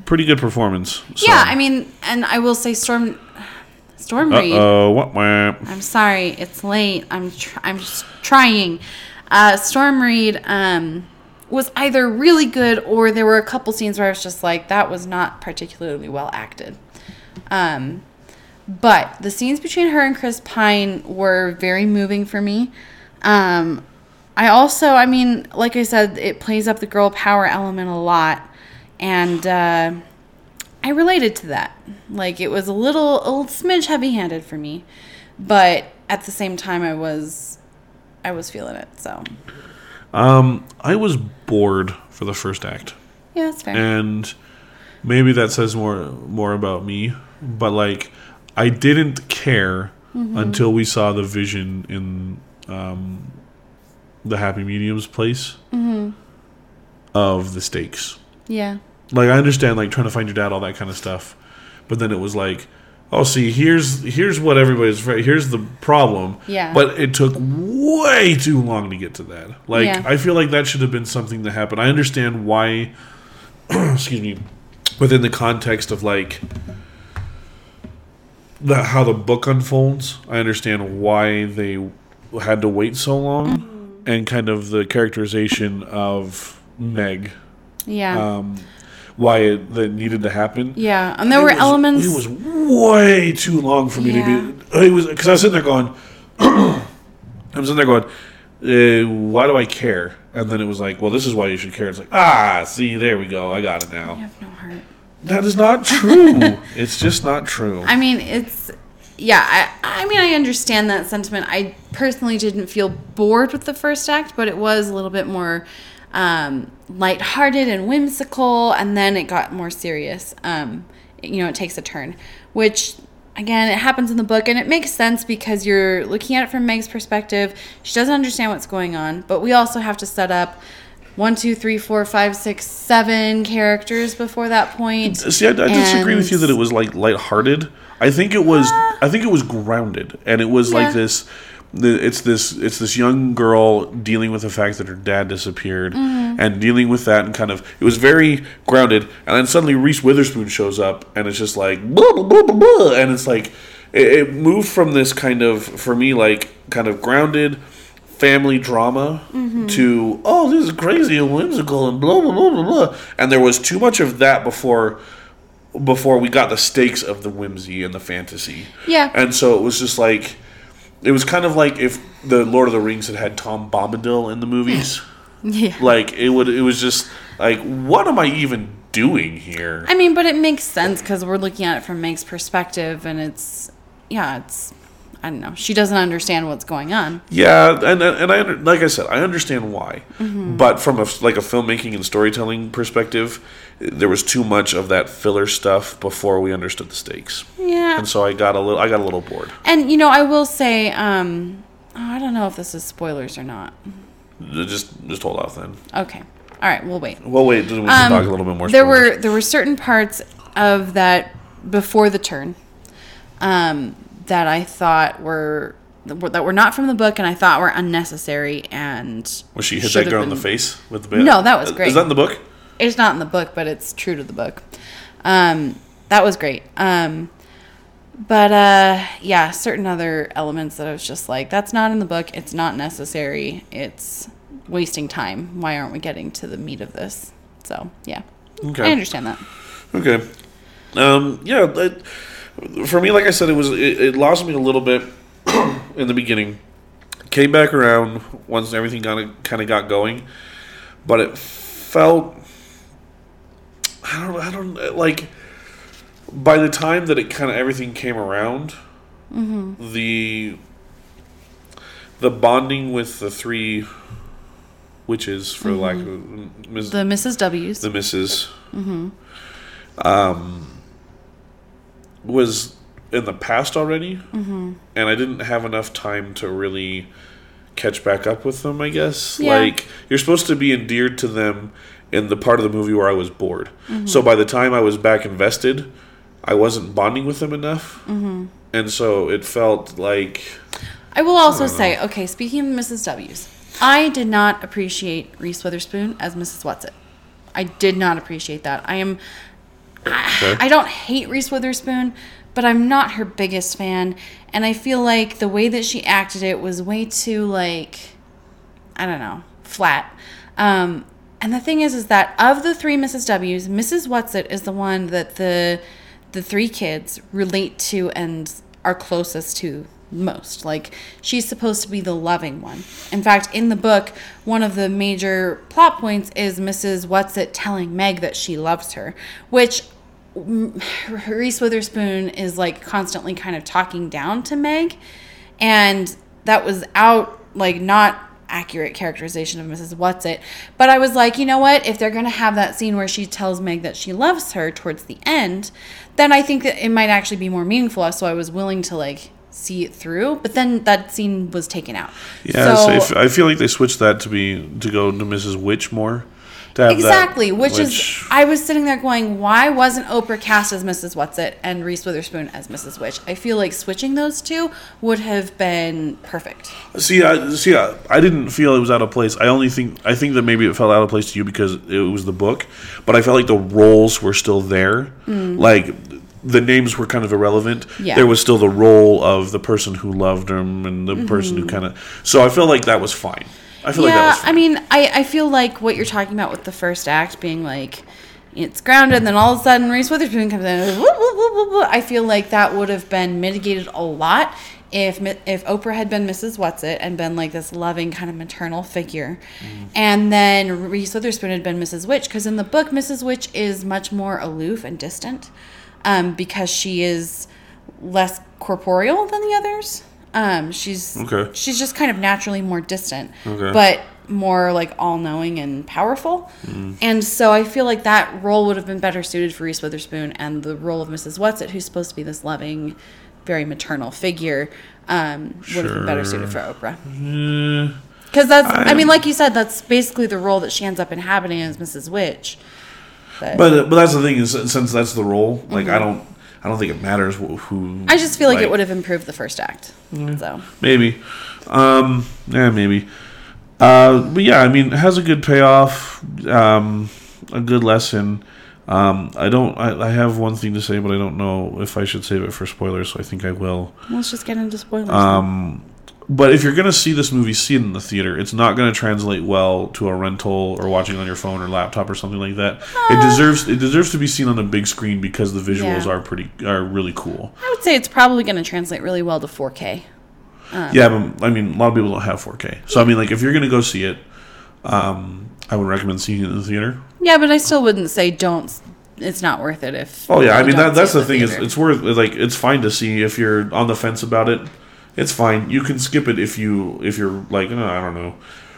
B: pretty good performance. So.
C: Yeah, I mean, and I will say Storm Storm Reid.
B: Uh-oh. What, what?
C: I'm sorry, it's late. I'm tr- I'm just trying. Uh, Storm Reid um, was either really good or there were a couple scenes where I was just like, that was not particularly well acted. Um, but the scenes between her and Chris Pine were very moving for me. Um, I also, I mean, like I said, it plays up the girl power element a lot. And uh, I related to that. Like, it was a little, a little smidge heavy-handed for me. But at the same time, I was, I was feeling it, so.
B: Um, I was bored for the first act.
C: Yeah, that's fair.
B: And maybe that says more more about me. But, like, I didn't care mm-hmm. until we saw the vision in um, the Happy Medium's place mm-hmm. of the stakes.
C: Yeah.
B: Like, I understand, like, trying to find your dad, all that kind of stuff. But then it was like, oh, see, here's here's what everybody's afraid. Here's the problem.
C: Yeah.
B: But it took way too long to get to that. Like,
C: yeah.
B: I feel like that should have been something that happened. I understand why, excuse me, within the context of, like, the how the book unfolds, I understand why they had to wait so long. Mm-hmm. And kind of the characterization of Meg.
C: Yeah.
B: Um, why it that needed to happen.
C: Yeah, and there
B: it
C: were
B: was,
C: elements.
B: It was way too long for me
C: yeah.
B: to be. It was because I was sitting there going. I was sitting there going, uh, why do I care? And then it was like, well, this is why you should care. It's like, ah, see, there we go. I got it now.
C: You have no heart.
B: That is not true. It's just not true.
C: I mean, it's. Yeah, I, I mean, I understand that sentiment. I personally didn't feel bored with the first act, but it was a little bit more um, lighthearted and whimsical, and then it got more serious. Um, you know, it takes a turn, which, again, it happens in the book, and it makes sense because you're looking at it from Meg's perspective. She doesn't understand what's going on, but we also have to set up one, two, three, four, five, six, seven characters before that point.
B: See, I, I disagree with you that it was like lighthearted. I think it was. Uh, I think it was grounded, and it was yeah. like this. The, it's this. It's this young girl dealing with the fact that her dad disappeared, mm-hmm. and dealing with that, and kind of. It was very grounded, and then suddenly Reese Witherspoon shows up, and it's just like blah blah blah blah, blah and it's like it, it moved from this kind of, for me, like kind of grounded family drama mm-hmm. to oh, this is crazy and whimsical and blah blah blah blah blah, and there was too much of that before. Before we got the stakes of the whimsy and the fantasy.
C: Yeah.
B: And so it was just like, it was kind of like if the Lord of the Rings had had Tom Bombadil in the movies.
C: Yeah.
B: Like, it would. It was just like, what am I even doing here?
C: I mean, but it makes sense because we're looking at it from Meg's perspective, and it's, yeah, it's, I don't know. She doesn't understand what's going on.
B: Yeah, and and I like I said, I understand why, mm-hmm. but from a like a filmmaking and storytelling perspective, there was too much of that filler stuff before we understood the stakes.
C: Yeah,
B: and so I got a little, I got a little bored.
C: And you know, I will say, um, oh, I don't know if this is spoilers or not.
B: Just just hold off then.
C: Okay, all right, we'll wait.
B: We'll wait. We can um, talk a little bit more.
C: There spoilers. were there were certain parts of that before the turn. Um. that I thought were that were not from the book, and I thought were unnecessary. And
B: was she hit that girl been... in the face with the bat?
C: No, that was great.
B: Is that in the book?
C: It's not in the book, but it's true to the book. Um, that was great. Um, but uh, yeah, certain other elements that I was just like, that's not in the book. It's not necessary. It's wasting time. Why aren't we getting to the meat of this? So yeah, okay. I understand that.
B: Okay. Um, yeah. It, For me, like I said, it was it, it lost me a little bit in the beginning. Came back around once everything kind of kind of got going, but it felt I don't I don't like by the time that it kind of everything came around, mm-hmm. the the bonding with the three witches, for mm-hmm. lack of Miz,
C: the Missus W's,
B: the Missus Mm-hmm. Um. was in the past already, mm-hmm. and I didn't have enough time to really catch back up with them, I guess. Yeah. Like, you're supposed to be endeared to them in the part of the movie where I was bored. Mm-hmm. So by the time I was back invested, I wasn't bonding with them enough. Mm-hmm. And so it felt like...
C: I will also I say, okay, speaking of Missus W's, I did not appreciate Reese Witherspoon as Missus Whatsit. I did not appreciate that. I am...
B: Okay.
C: I don't hate Reese Witherspoon, but I'm not her biggest fan. And I feel like the way that she acted it was way too, like, I don't know, flat. Um, and the thing is, is that of the three Missus W's, Missus Whatsit is the one that the the three kids relate to and are closest to most. Like, she's supposed to be the loving one. In fact, in the book, one of the major plot points is Missus Whatsit telling Meg that she loves her, which Reese Witherspoon is like constantly kind of talking down to Meg, and that was out like not accurate characterization of Missus Whatsit. But I was like, you know what, if they're gonna have that scene where she tells Meg that she loves her towards the end, then I think that it might actually be more meaningful. So I was willing to like see it through, but then that scene was taken out.
B: Yeah,
C: so,
B: so I, f- I feel like they switched that to be to go to Missus Witch more. To have
C: exactly,
B: that,
C: which,
B: which
C: is, I was sitting there going, why wasn't Oprah cast as Missus Whatsit and Reese Witherspoon as Missus Witch? I feel like switching those two would have been perfect.
B: See, I, see, I, I didn't feel it was out of place. I only think I think that maybe it felt out of place to you because it was the book, but I felt like the roles were still there. Mm. Like the names were kind of irrelevant.
C: Yeah.
B: There was still the role of the person who loved him and the mm-hmm. person who kind of. So I felt like that was fine. I feel
C: yeah,
B: like that was fine.
C: I mean, I, I feel like what you're talking about with the first act being like, it's grounded, and then all of a sudden Reese Witherspoon comes in and whoop, whoop, whoop, whoop, whoop. I feel like that would have been mitigated a lot if if Oprah had been Missus Whatsit and been like this loving kind of maternal figure. Mm. And then Reese Witherspoon had been Missus Witch, because in the book, Missus Witch is much more aloof and distant um, because she is less corporeal than the others. Um, she's
B: okay.
C: she's just kind of naturally more distant,
B: okay.
C: but more like all-knowing and powerful. Mm. And so I feel like that role would have been better suited for Reese Witherspoon, and the role of Missus Whatsit, who's supposed to be this loving, very maternal figure, um, would
B: sure.
C: have been better suited for Oprah.
B: Because
C: mm. that's, I, I mean, like you said, that's basically the role that she ends up inhabiting as Missus Witch.
B: But but, but that's the thing is, since that's the role, like mm-hmm. I don't. I don't think it matters who.
C: I just feel like, like it would have improved the first act. Yeah, so
B: maybe, um, yeah, maybe. Uh, but yeah, I mean, it has a good payoff, um, a good lesson. Um, I don't. I, I have one thing to say, but I don't know if I should save it for spoilers. So I think I will.
C: Let's just get into spoilers.
B: Um, but if you're gonna see this movie, see it in the theater. It's not gonna translate well to a rental or watching on your phone or laptop or something like that. Uh, it deserves it deserves to be seen on a big screen because the visuals yeah. are pretty are really cool.
C: I would say it's probably gonna translate really well to four K. Um,
B: yeah, but I mean, a lot of people don't have four K. So I mean, like if you're gonna go see it, um, I would recommend seeing it in the theater.
C: Yeah, but I still wouldn't say don't. It's not worth it if.
B: Oh yeah, I mean that that's the thing is it's worth like it's fine to see if you're on the fence about it. It's fine. You can skip it if you if you're like oh, I don't know,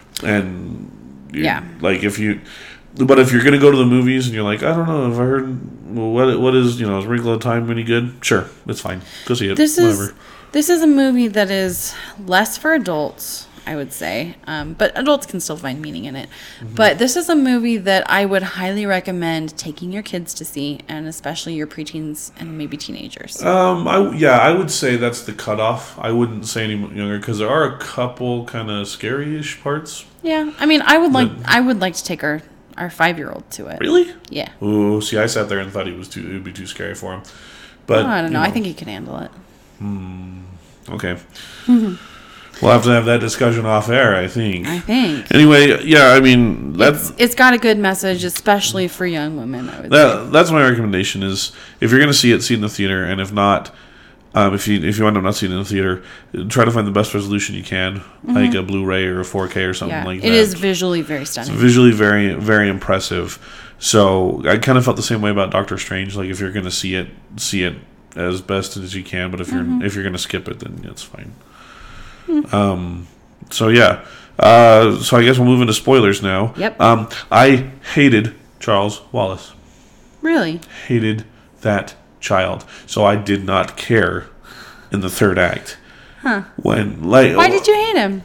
B: and you,
C: yeah,
B: like if you, but if you're gonna go to the movies and you're like I don't know if I heard well, what what is you know is Wrinkle of Time any good? Sure, it's fine. Go see it.
C: This
B: whatever.
C: is this is a movie that is less for adults, I would say, um, but adults can still find meaning in it. Mm-hmm. But this is a movie that I would highly recommend taking your kids to see, and especially your preteens and maybe teenagers.
B: Um, I yeah, I would say that's the cutoff. I wouldn't say any younger because there are a couple kind of scary-ish parts.
C: Yeah, I mean, I would like I would like to take our, our five-year-old to it.
B: Really?
C: Yeah.
B: Ooh, see, I sat there and thought he was too. It would be too scary for him. But
C: oh, I don't know.
B: know.
C: I think he can handle it.
B: Hmm. Okay. Mm-hmm. We'll have to have that discussion off air, I think.
C: I think.
B: Anyway, yeah, I mean that's
C: it's, it's got a good message, especially for young women. I would
B: that,
C: say.
B: That's my recommendation: is if you're going to see it, see it in the theater, and if not, um, if you if you end up not seeing it in the theater, try to find the best resolution you can, mm-hmm. like a Blu-ray or a four K or something
C: yeah,
B: like that.
C: It is visually very stunning.
B: It's visually very very impressive. So I kind of felt the same way about Doctor Strange. Like if you're going to see it, see it as best as you can. But if you're mm-hmm. if you're going to skip it, then it's fine. Mm-hmm. Um. So yeah, uh, so I guess we'll move into spoilers now.
C: Yep.
B: Um, I hated Charles Wallace.
C: Really?
B: Hated that child. So I did not care in the third act.
C: Huh.
B: When like
C: why did you hate him?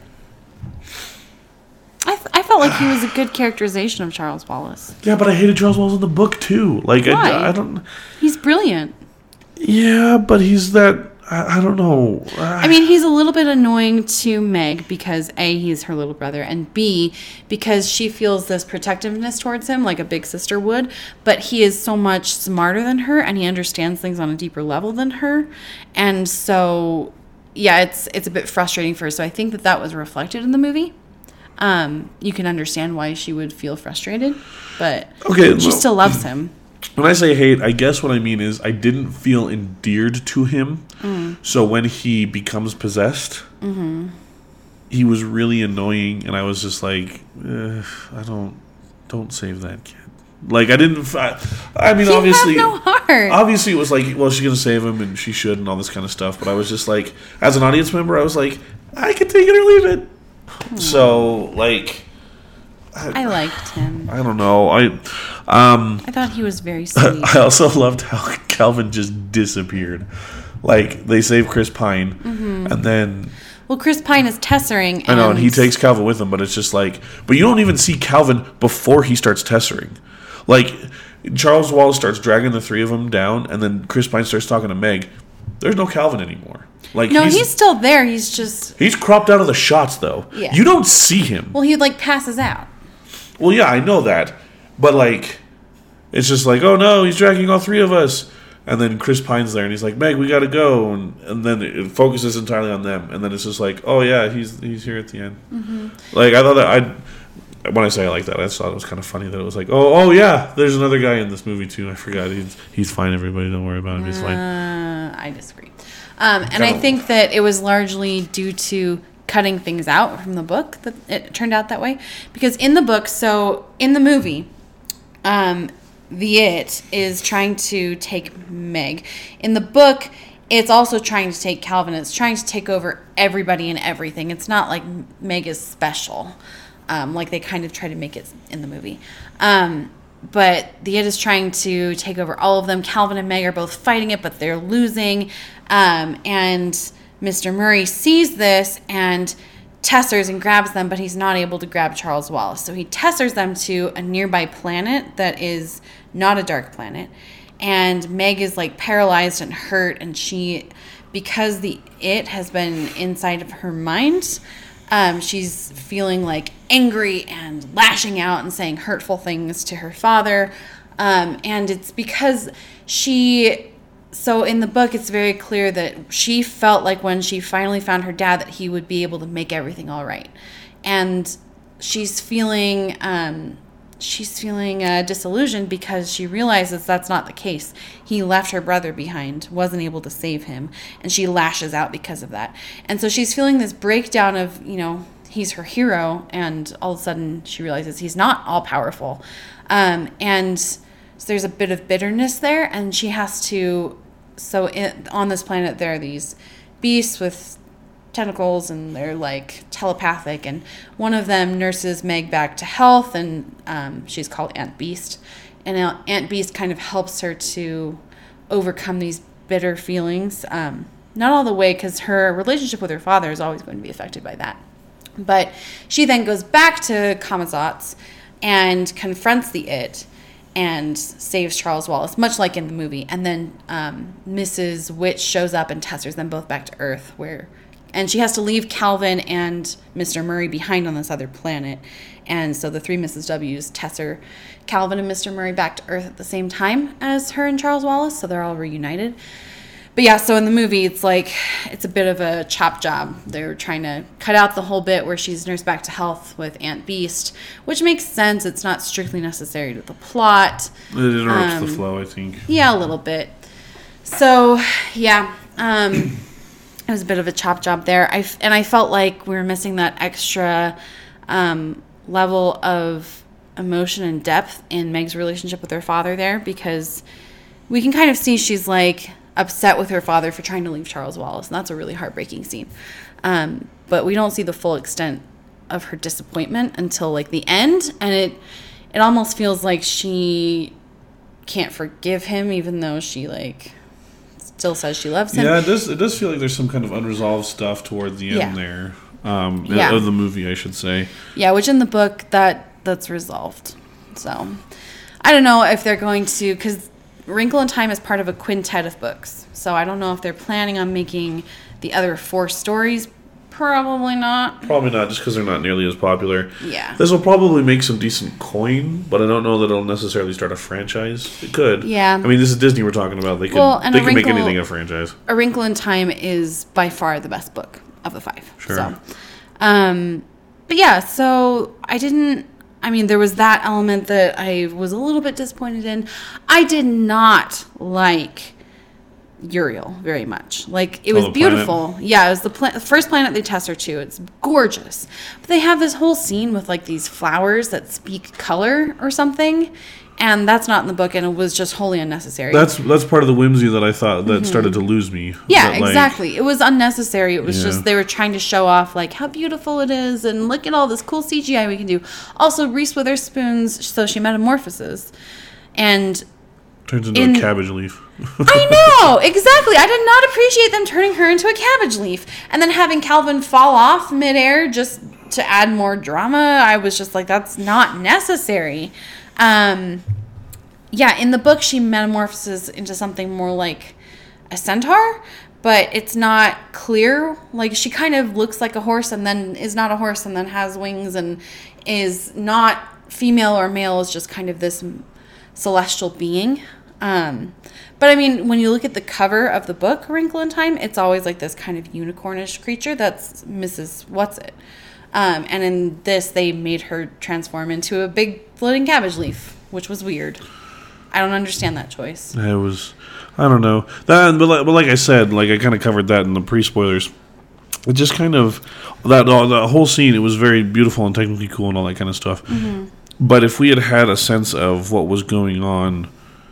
C: I th- I felt like he was a good characterization of Charles Wallace.
B: Yeah, but I hated Charles Wallace in the book too. Like
C: why?
B: I, I don't.
C: He's brilliant.
B: Yeah, but he's that. I, I don't know.
C: I mean, he's a little bit annoying to Meg because A, he's her little brother, and B, because she feels this protectiveness towards him like a big sister would, but he is so much smarter than her and he understands things on a deeper level than her. And so, yeah, it's it's a bit frustrating for her. So I think that that was reflected in the movie. Um, you can understand why she would feel frustrated, but
B: okay,
C: she
B: well,
C: still loves him.
B: When I say hate, I guess what I mean is I didn't feel endeared to him. Mm. So when he becomes possessed, mm-hmm. he was really annoying, and I was just like, eh, I don't, don't save that kid. Like I didn't. I, I mean,
C: he
B: obviously,
C: had no heart.
B: Obviously, it was like, well, she's gonna save him, and she should, and all this kind of stuff. But I was just like, as an audience member, I was like, I can take it or leave it. Mm. So like.
C: I, I liked him.
B: I don't know. I um
C: I thought he was very sweet.
B: I also loved how Calvin just disappeared. Like they save Chris Pine, mm-hmm. and then
C: well, Chris Pine is tessering.
B: And I know, and he takes Calvin with him, but it's just like, but you don't even see Calvin before he starts tessering. Like Charles Wallace starts dragging the three of them down, and then Chris Pine starts talking to Meg. There's no Calvin anymore. Like
C: no, he's, he's still there. He's just
B: he's cropped out of the shots though.
C: Yeah.
B: You don't see him.
C: Well, he like passes out.
B: Well, yeah, I know that. But, like, it's just like, oh, no, he's dragging all three of us. And then Chris Pine's there, and he's like, Meg, we got to go. And and then it focuses entirely on them. And then it's just like, oh, yeah, he's he's here at the end. Mm-hmm. Like, I thought that, I when I say I like that, I just thought it was kind of funny that it was like, oh, oh yeah, there's another guy in this movie, too. I forgot. He's, he's fine, everybody. Don't worry about him. He's fine.
C: Uh, I disagree. Um, and I think that it was largely due to cutting things out from the book that it turned out that way, because in the book, so in the movie, um, the It is trying to take Meg. In the book, it's also trying to take Calvin. It's trying to take over everybody and everything. It's not like Meg is special, um, like they kind of try to make it in the movie. Um, but the It is trying to take over all of them. Calvin and Meg are both fighting it, but they're losing, um, and Mister Murray sees this and tessers and grabs them, but he's not able to grab Charles Wallace. So he tessers them to a nearby planet that is not a dark planet. And Meg is like paralyzed and hurt, and she, because the It has been inside of her mind, um, she's feeling like angry and lashing out and saying hurtful things to her father. Um, and it's because she... So in the book, it's very clear that she felt like when she finally found her dad that he would be able to make everything all right. And she's feeling um, she's feeling uh, disillusioned because she realizes that's not the case. He left her brother behind, wasn't able to save him, and she lashes out because of that. And so she's feeling this breakdown of, you know, he's her hero, and all of a sudden she realizes he's not all-powerful. Um, and so there's a bit of bitterness there, and she has to... So in, on this planet, there are these beasts with tentacles, and they're like telepathic. And one of them nurses Meg back to health, and um, she's called Aunt Beast. And Aunt Beast kind of helps her to overcome these bitter feelings. Um, not all the way, because her relationship with her father is always going to be affected by that. But she then goes back to Kamazotz and confronts the It, and saves Charles Wallace, much like in the movie. And then um, Missus Witch shows up and tessers them both back to Earth, where, and she has to leave Calvin and Mister Murray behind on this other planet. And so the three Missus W's tesser Calvin and Mister Murray back to Earth at the same time as her and Charles Wallace, so they're all reunited. But yeah, so in the movie, it's like, it's a bit of a chop job. They're trying to cut out the whole bit where she's nursed back to health with Aunt Beast, which makes sense. It's not strictly necessary to the plot.
B: It interrupts um, the flow, I think.
C: Yeah, a little bit. So, yeah, um, it was a bit of a chop job there. I, and I felt like we were missing that extra um, level of emotion and depth in Meg's relationship with her father there, because we can kind of see she's like... upset with her father for trying to leave Charles Wallace, and that's a really heartbreaking scene. Um, but we don't see the full extent of her disappointment until like the end, and it it almost feels like she can't forgive him, even though she like still says she loves him.
B: Yeah, it does. It does feel like there's some kind of unresolved stuff toward the end yeah. there um,
C: yeah.
B: of the movie, I should say.
C: Yeah, which in the book that that's resolved. So I don't know if they're going to, because Wrinkle in Time is part of a quintet of books. So I don't know if they're planning on making the other four stories. Probably not.
B: Probably not, just because they're not nearly as popular.
C: Yeah.
B: This will probably make some decent coin, but I don't know that it'll necessarily start a franchise. It could.
C: Yeah.
B: I mean, this is Disney we're talking about. They can,
C: well, and
B: they
C: a
B: can
C: wrinkle,
B: make anything a franchise.
C: A Wrinkle in Time is by far the best book of the five.
B: Sure.
C: So, um, but yeah, so I didn't... I mean, there was that element that I was a little bit disappointed in. I did not like Uriel very much. Like, it
B: oh,
C: was beautiful. Planet. Yeah, it was the pla- first planet they test her to. It's gorgeous. But they have this whole scene with, like, these flowers that speak color or something. And that's not in the book, and it was just wholly unnecessary.
B: That's that's part of the whimsy that I thought that mm-hmm. started to lose me.
C: Yeah,
B: that, like,
C: exactly. It was unnecessary. It was
B: yeah.
C: just they were trying to show off like how beautiful it is and look at all this cool C G I we can do. Also, Reese Witherspoon's so she metamorphoses, and
B: turns into
C: in,
B: a cabbage leaf.
C: I know exactly. I did not appreciate them turning her into a cabbage leaf and then having Calvin fall off midair just to add more drama. I was just like, that's not necessary. Um, yeah, in the book, she metamorphoses into something more like a centaur, but it's not clear. Like, she kind of looks like a horse and then is not a horse and then has wings and is not female or male, is just kind of this celestial being. Um, but I mean, when you look at the cover of the book, Wrinkle in Time, it's always like this kind of unicornish creature that's Missus What's-It. Um, and in this, they made her transform into a big floating cabbage leaf, which was weird. I don't understand that choice.
B: It was, I don't know. That, but like, but like I said, like I kind of covered that in the pre-spoilers. It just kind of, that the whole scene, it was very beautiful and technically cool and all that kind of stuff. Mm-hmm. But if we had had a sense of what was going on,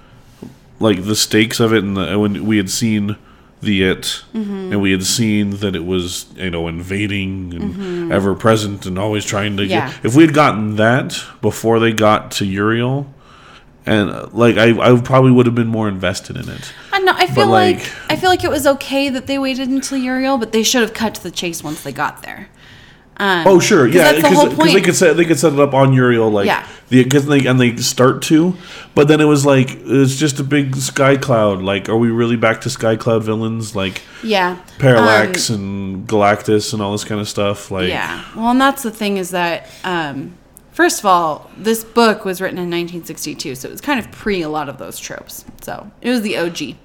B: like the stakes of it, and the, when we had seen the it, mm-hmm. and we had seen that it was, you know, invading and mm-hmm. ever present and always trying to
C: yeah.
B: get, if we had gotten that before they got to Uriel, and uh, like I, I probably would have been more invested in it.
C: I know. I feel like,
B: like
C: I feel like it was okay that they waited until Uriel, but they should have cut to the chase once they got there. Um,
B: oh sure, yeah, because
C: the
B: they could set they could set it up on Uriel, like
C: yeah.
B: the because they and they start to, but then it was like it's just a big sky cloud. Like, are we really back to sky cloud villains like
C: yeah,
B: Parallax
C: um,
B: and Galactus and all this kind of stuff? Like,
C: yeah, well, and that's the thing is that um, first of all, this book was written in nineteen sixty-two, so it was kind of pre a lot of those tropes. So it was the O G.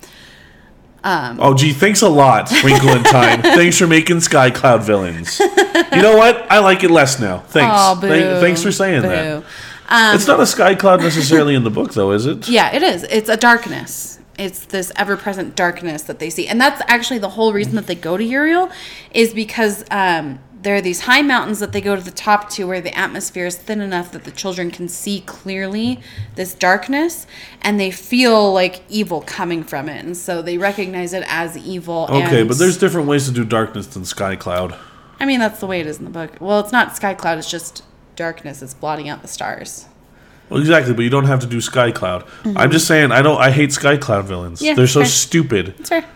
C: Um,
B: oh, gee, thanks a lot, Wrinkle in Time. Thanks for making Sky Cloud villains. You know what? I like it less now. Thanks.
C: Oh, boo.
B: Th- thanks for saying
C: boo.
B: that.
C: Um,
B: it's not a Sky Cloud necessarily in the book, though, is it?
C: Yeah, it is. It's a darkness. It's this ever-present darkness that they see. And that's actually the whole reason that they go to Uriel is because um, there are these high mountains that they go to the top to where the atmosphere is thin enough that the children can see clearly this darkness and they feel like evil coming from it. And so they recognize it as evil.
B: Okay,
C: and,
B: but there's different ways to do darkness than Sky Cloud.
C: I mean, that's the way it is in the book. Well, it's not Sky Cloud. It's just darkness. It's blotting out the stars.
B: Well, exactly, but you don't have to do Sky Cloud. Mm-hmm. I'm just saying, I don't. I hate Sky Cloud villains.
C: Yeah,
B: They're so
C: fair.
B: stupid.
C: That's fair.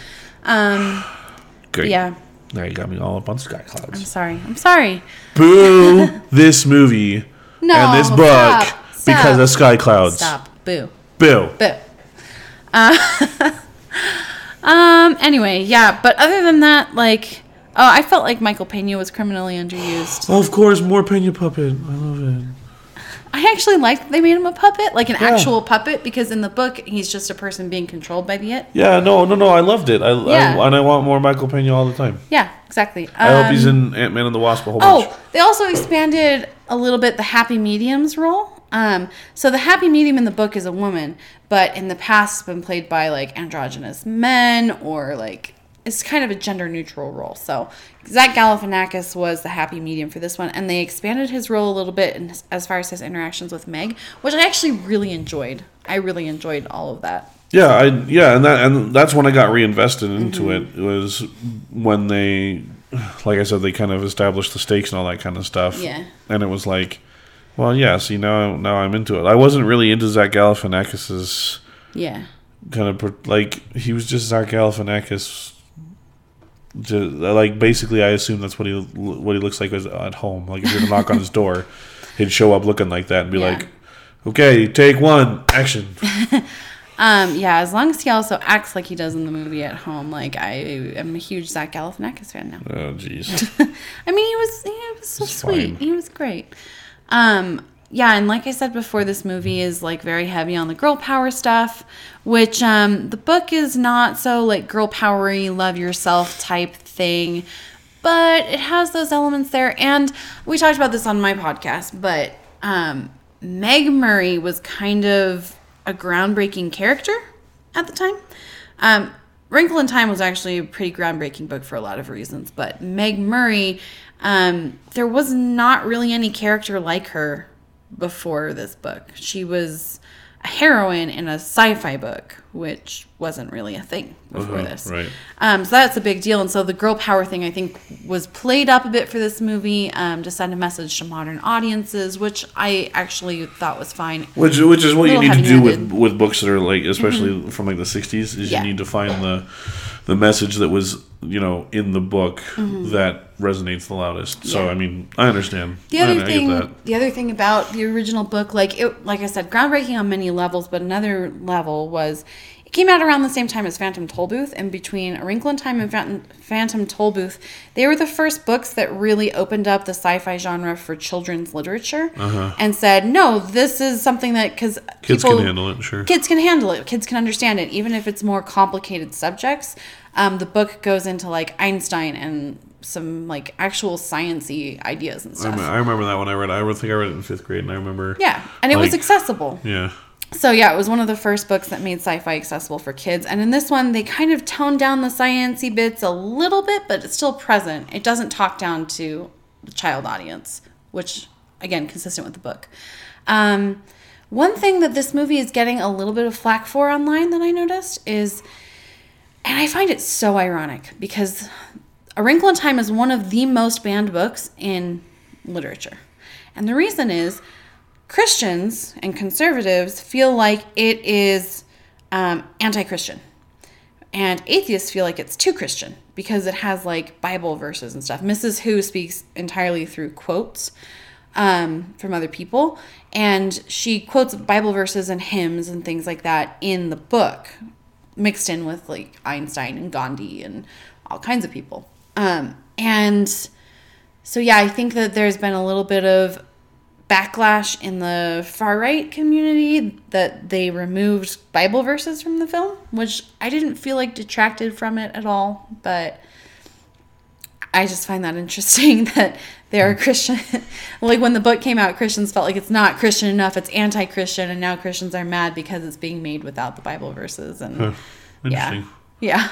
C: Um,
B: Great.
C: Yeah.
B: Now you got me all up on Sky Clouds.
C: I'm sorry. I'm sorry.
B: Boo this movie
C: no,
B: and this book
C: stop, stop.
B: because of Sky Clouds.
C: Stop. Boo.
B: Boo.
C: Boo. Uh, um. Anyway, yeah. But other than that, like, oh, I felt like Michael Pena was criminally underused.
B: Oh, of course, more Pena puppet. I love it.
C: I actually liked that they made him a puppet, like an
B: Yeah.
C: actual puppet, because in the book he's just a person being controlled by the it.
B: Yeah, no, no, no. I loved it. I,
C: Yeah.
B: I and I want more Michael Pena all the time.
C: Yeah, exactly.
B: I hope he's
C: Um,
B: in Ant-Man and the Wasp a whole bunch.
C: Oh, they also expanded a little bit the happy medium's role. Um, so the happy medium in the book is a woman, but in the past it's been played by like androgynous men or like it's kind of a gender neutral role. So Zach Galifianakis was the happy medium for this one, and they expanded his role a little bit in, as far as his interactions with Meg, which I actually really enjoyed. I really enjoyed all of that.
B: Yeah, I yeah, and that and that's when I got reinvested into
C: Mm-hmm.
B: it. It was when they, like I said, they kind of established the stakes and all that kind of stuff.
C: Yeah.
B: And it was like, well, yeah. See, now now I'm into it. I wasn't really into Zach Galifianakis's
C: Yeah.
B: kind of per- like he was just Zach Galifianakis. Just, like basically, I assume that's what he what he looks like at home. Like if you were to knock on his door, he'd show up looking like that and be
C: Yeah.
B: like, "Okay, take one, action."
C: Um, yeah, as long as he also acts like he does in the movie at home. Like, I am a huge Zach Galifianakis fan now.
B: Oh, jeez.
C: I mean, he was he was so
B: He's
C: sweet.
B: fine.
C: He was great. Um, yeah, and like I said before, this movie is like very heavy on the girl power stuff, which um, the book is not so like girl powery, love yourself type thing, but it has those elements there. And we talked about this on my podcast, but um, Meg Murray was kind of a groundbreaking character at the time. Um, Wrinkle in Time was actually a pretty groundbreaking book for a lot of reasons, but Meg Murray, um, there was not really any character like her before this book. She was a heroine in a sci-fi book, which wasn't really a thing before
B: Uh-huh,
C: this.
B: right.
C: Um, so that's a big deal. And so the girl power thing, I think, was played up a bit for this movie um, to send a message to modern audiences, which I actually thought was fine.
B: Which which is what you
C: Little
B: need to do with,
C: heavy-handed.
B: with books that are like, especially mm-hmm. from like the sixties, is
C: Yeah.
B: you need to find the the message that was, you know, in the book
C: Mm-hmm.
B: that resonates the loudest. So
C: Yeah.
B: I mean, I understand.
C: The
B: I,
C: other
B: I get
C: thing,
B: that.
C: the other thing about the original book, like it, like I said, groundbreaking on many levels, but another level was it came out around the same time as Phantom Tollbooth, and between A Wrinkle in Time and Phantom, Phantom Tollbooth, they were the first books that really opened up the sci-fi genre for children's literature
B: Uh-huh.
C: and said, no, this is something that because
B: Kids
C: people,
B: can handle it, sure.
C: Kids can handle it. Kids can understand it, even if it's more complicated subjects. Um, the book goes into like Einstein and some like actual sciencey ideas and
B: I,
C: stuff.
B: remember, I remember that when I read it. I think I read it in fifth grade, and I remember.
C: Yeah, and it was
B: like,
C: accessible.
B: Yeah.
C: So yeah, it was one of the first books that made sci-fi accessible for kids. And in this one, they kind of toned down the sciencey bits a little bit, but it's still present. It doesn't talk down to the child audience, which again, consistent with the book. Um, one thing that this movie is getting a little bit of flack for online that I noticed is, and I find it so ironic because A Wrinkle in Time is one of the most banned books in literature. And the reason is Christians and conservatives feel like it is um, anti-Christian. And atheists feel like it's too Christian because it has like Bible verses and stuff. Missus Who speaks entirely through quotes um, from other people. And she quotes Bible verses and hymns and things like that in the book, mixed in with like Einstein and Gandhi and all kinds of people. Um, and so, yeah, I think that there's been a little bit of backlash in the far right community that they removed Bible verses from the film, which I didn't feel like detracted from it at all, but I just find that interesting that there are Christian, like when the book came out, Christians felt like it's not Christian enough, it's anti-Christian, and now Christians are mad because it's being made without the Bible verses. And
B: Huh. Interesting.
C: yeah,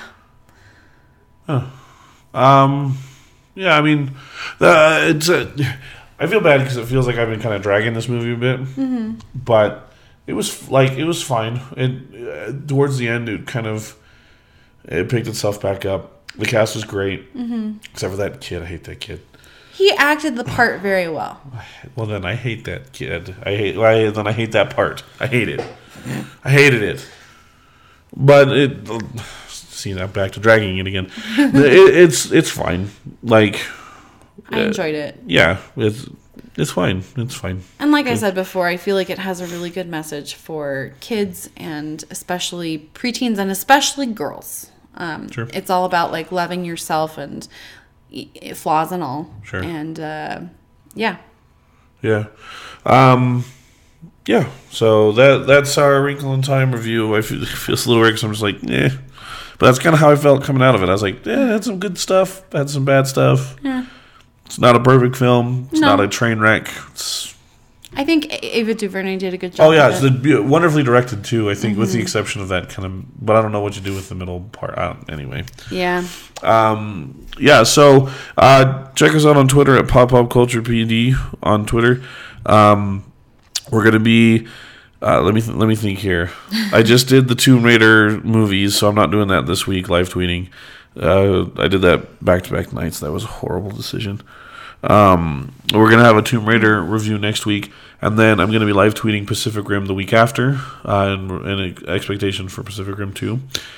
B: Huh. Um, yeah, I mean, uh, it's a, I feel bad because it feels like I've been kind of dragging this movie a bit,
C: mm-hmm.
B: but it was like it was fine. It uh, towards the end, it kind of it picked itself back up. The cast was great,
C: Mm-hmm.
B: except for that kid. I hate that kid.
C: He acted the part very well.
B: Well, then I hate that kid. I hate. I, then I hate that part. I hate it. I hated it. But it. See that back to dragging it again. it, it's it's fine. Like
C: I enjoyed it.
B: Yeah, it's it's fine. It's fine.
C: And like I said before, I feel like it has a really good message for kids and especially preteens and especially girls. Um,
B: Sure.
C: It's all about like loving yourself and y- flaws and all.
B: Sure.
C: And uh, yeah.
B: Yeah. Um, yeah. So that that's our Wrinkle in Time review. I feel, it feels a little weird because I'm just like, eh. But that's kind of how I felt coming out of it. I was like, yeah, had some good stuff, had some bad stuff.
C: Yeah.
B: It's not a perfect film. It's
C: No.
B: not a train wreck. It's,
C: I think Ava DuVernay did a good job.
B: oh yeah,
C: with
B: it's
C: it.
B: the, wonderfully directed too. I think,
C: Mm-hmm.
B: with the exception of that kind of. But I don't know what you do with the middle part. I don't, anyway.
C: Yeah.
B: Um, yeah, so uh, check us out on Twitter at Pop Pop Culture P D on Twitter. Um, we're gonna be. Uh, let me th- let me think here. I just did the Tomb Raider movies, so I'm not doing that this week. Live tweeting. Uh, I did that back to back nights. That was a horrible decision. Um, we're gonna have a Tomb Raider review next week, and then I'm gonna be live tweeting Pacific Rim the week after, uh, and, and expectation for Pacific Rim two.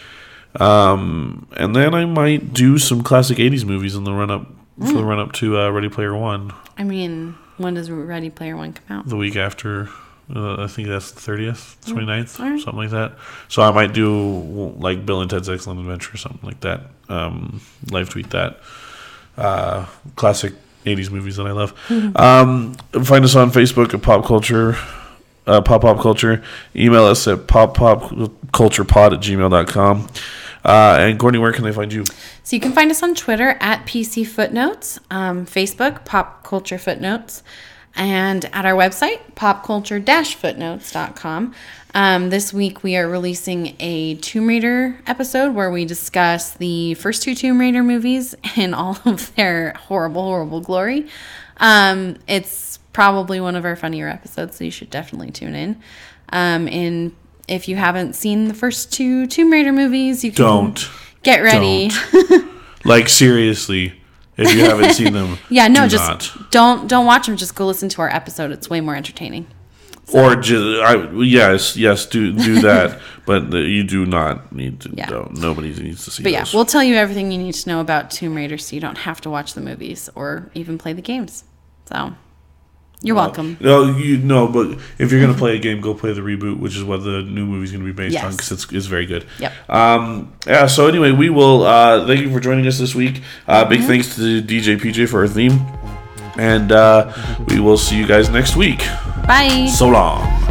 B: Um, and then I might do some classic eighties movies in the run up for the run up to uh, Ready Player One.
C: I mean, when does Ready Player One come out?
B: The week after Uh, I think that's the thirtieth, twenty-ninth,
C: Right.
B: something like that. So I might do like Bill and Ted's Excellent Adventure or something like that. Um, live tweet that. Uh, classic eighties movies that I love. Mm-hmm. Um, find us on Facebook at Pop Culture, uh, Pop Pop Culture. Email us at poppopculturepod at gmail dot com. Uh, and Courtney, where can they find you?
C: So you can find us on Twitter at P C Footnotes, um, Facebook, Pop Culture Footnotes, and at our website, pop culture dash footnotes dot com. Um, this week we are releasing a Tomb Raider episode where we discuss the first two Tomb Raider movies in all of their horrible, horrible glory. Um, it's probably one of our funnier episodes, so you should definitely tune in. Um, and if you haven't seen the first two Tomb Raider movies, you can
B: Don't.
C: get ready.
B: Don't. Like, seriously, if you haven't seen them,
C: yeah, no,
B: do
C: just
B: not.
C: don't don't watch them. Just go listen to our episode. It's way more entertaining.
B: So. Or just, I, yes, yes, do do that, but you do not need to.
C: Yeah.
B: Don't, nobody needs to see.
C: But yeah,
B: those.
C: we'll tell you everything you need to know about Tomb Raider, so you don't have to watch the movies or even play the games. So. You're welcome.
B: No, uh, you no, but if you're gonna play a game, go play the reboot, which is what the new movie's gonna be based
C: yes.
B: on, because it's it's very good.
C: Yep.
B: Um. Yeah. So anyway, we will. Uh. Thank you for joining us this week. Uh. Big mm-hmm. thanks to D J P J for our theme, and uh, we will see you guys next week.
C: Bye.
B: So long.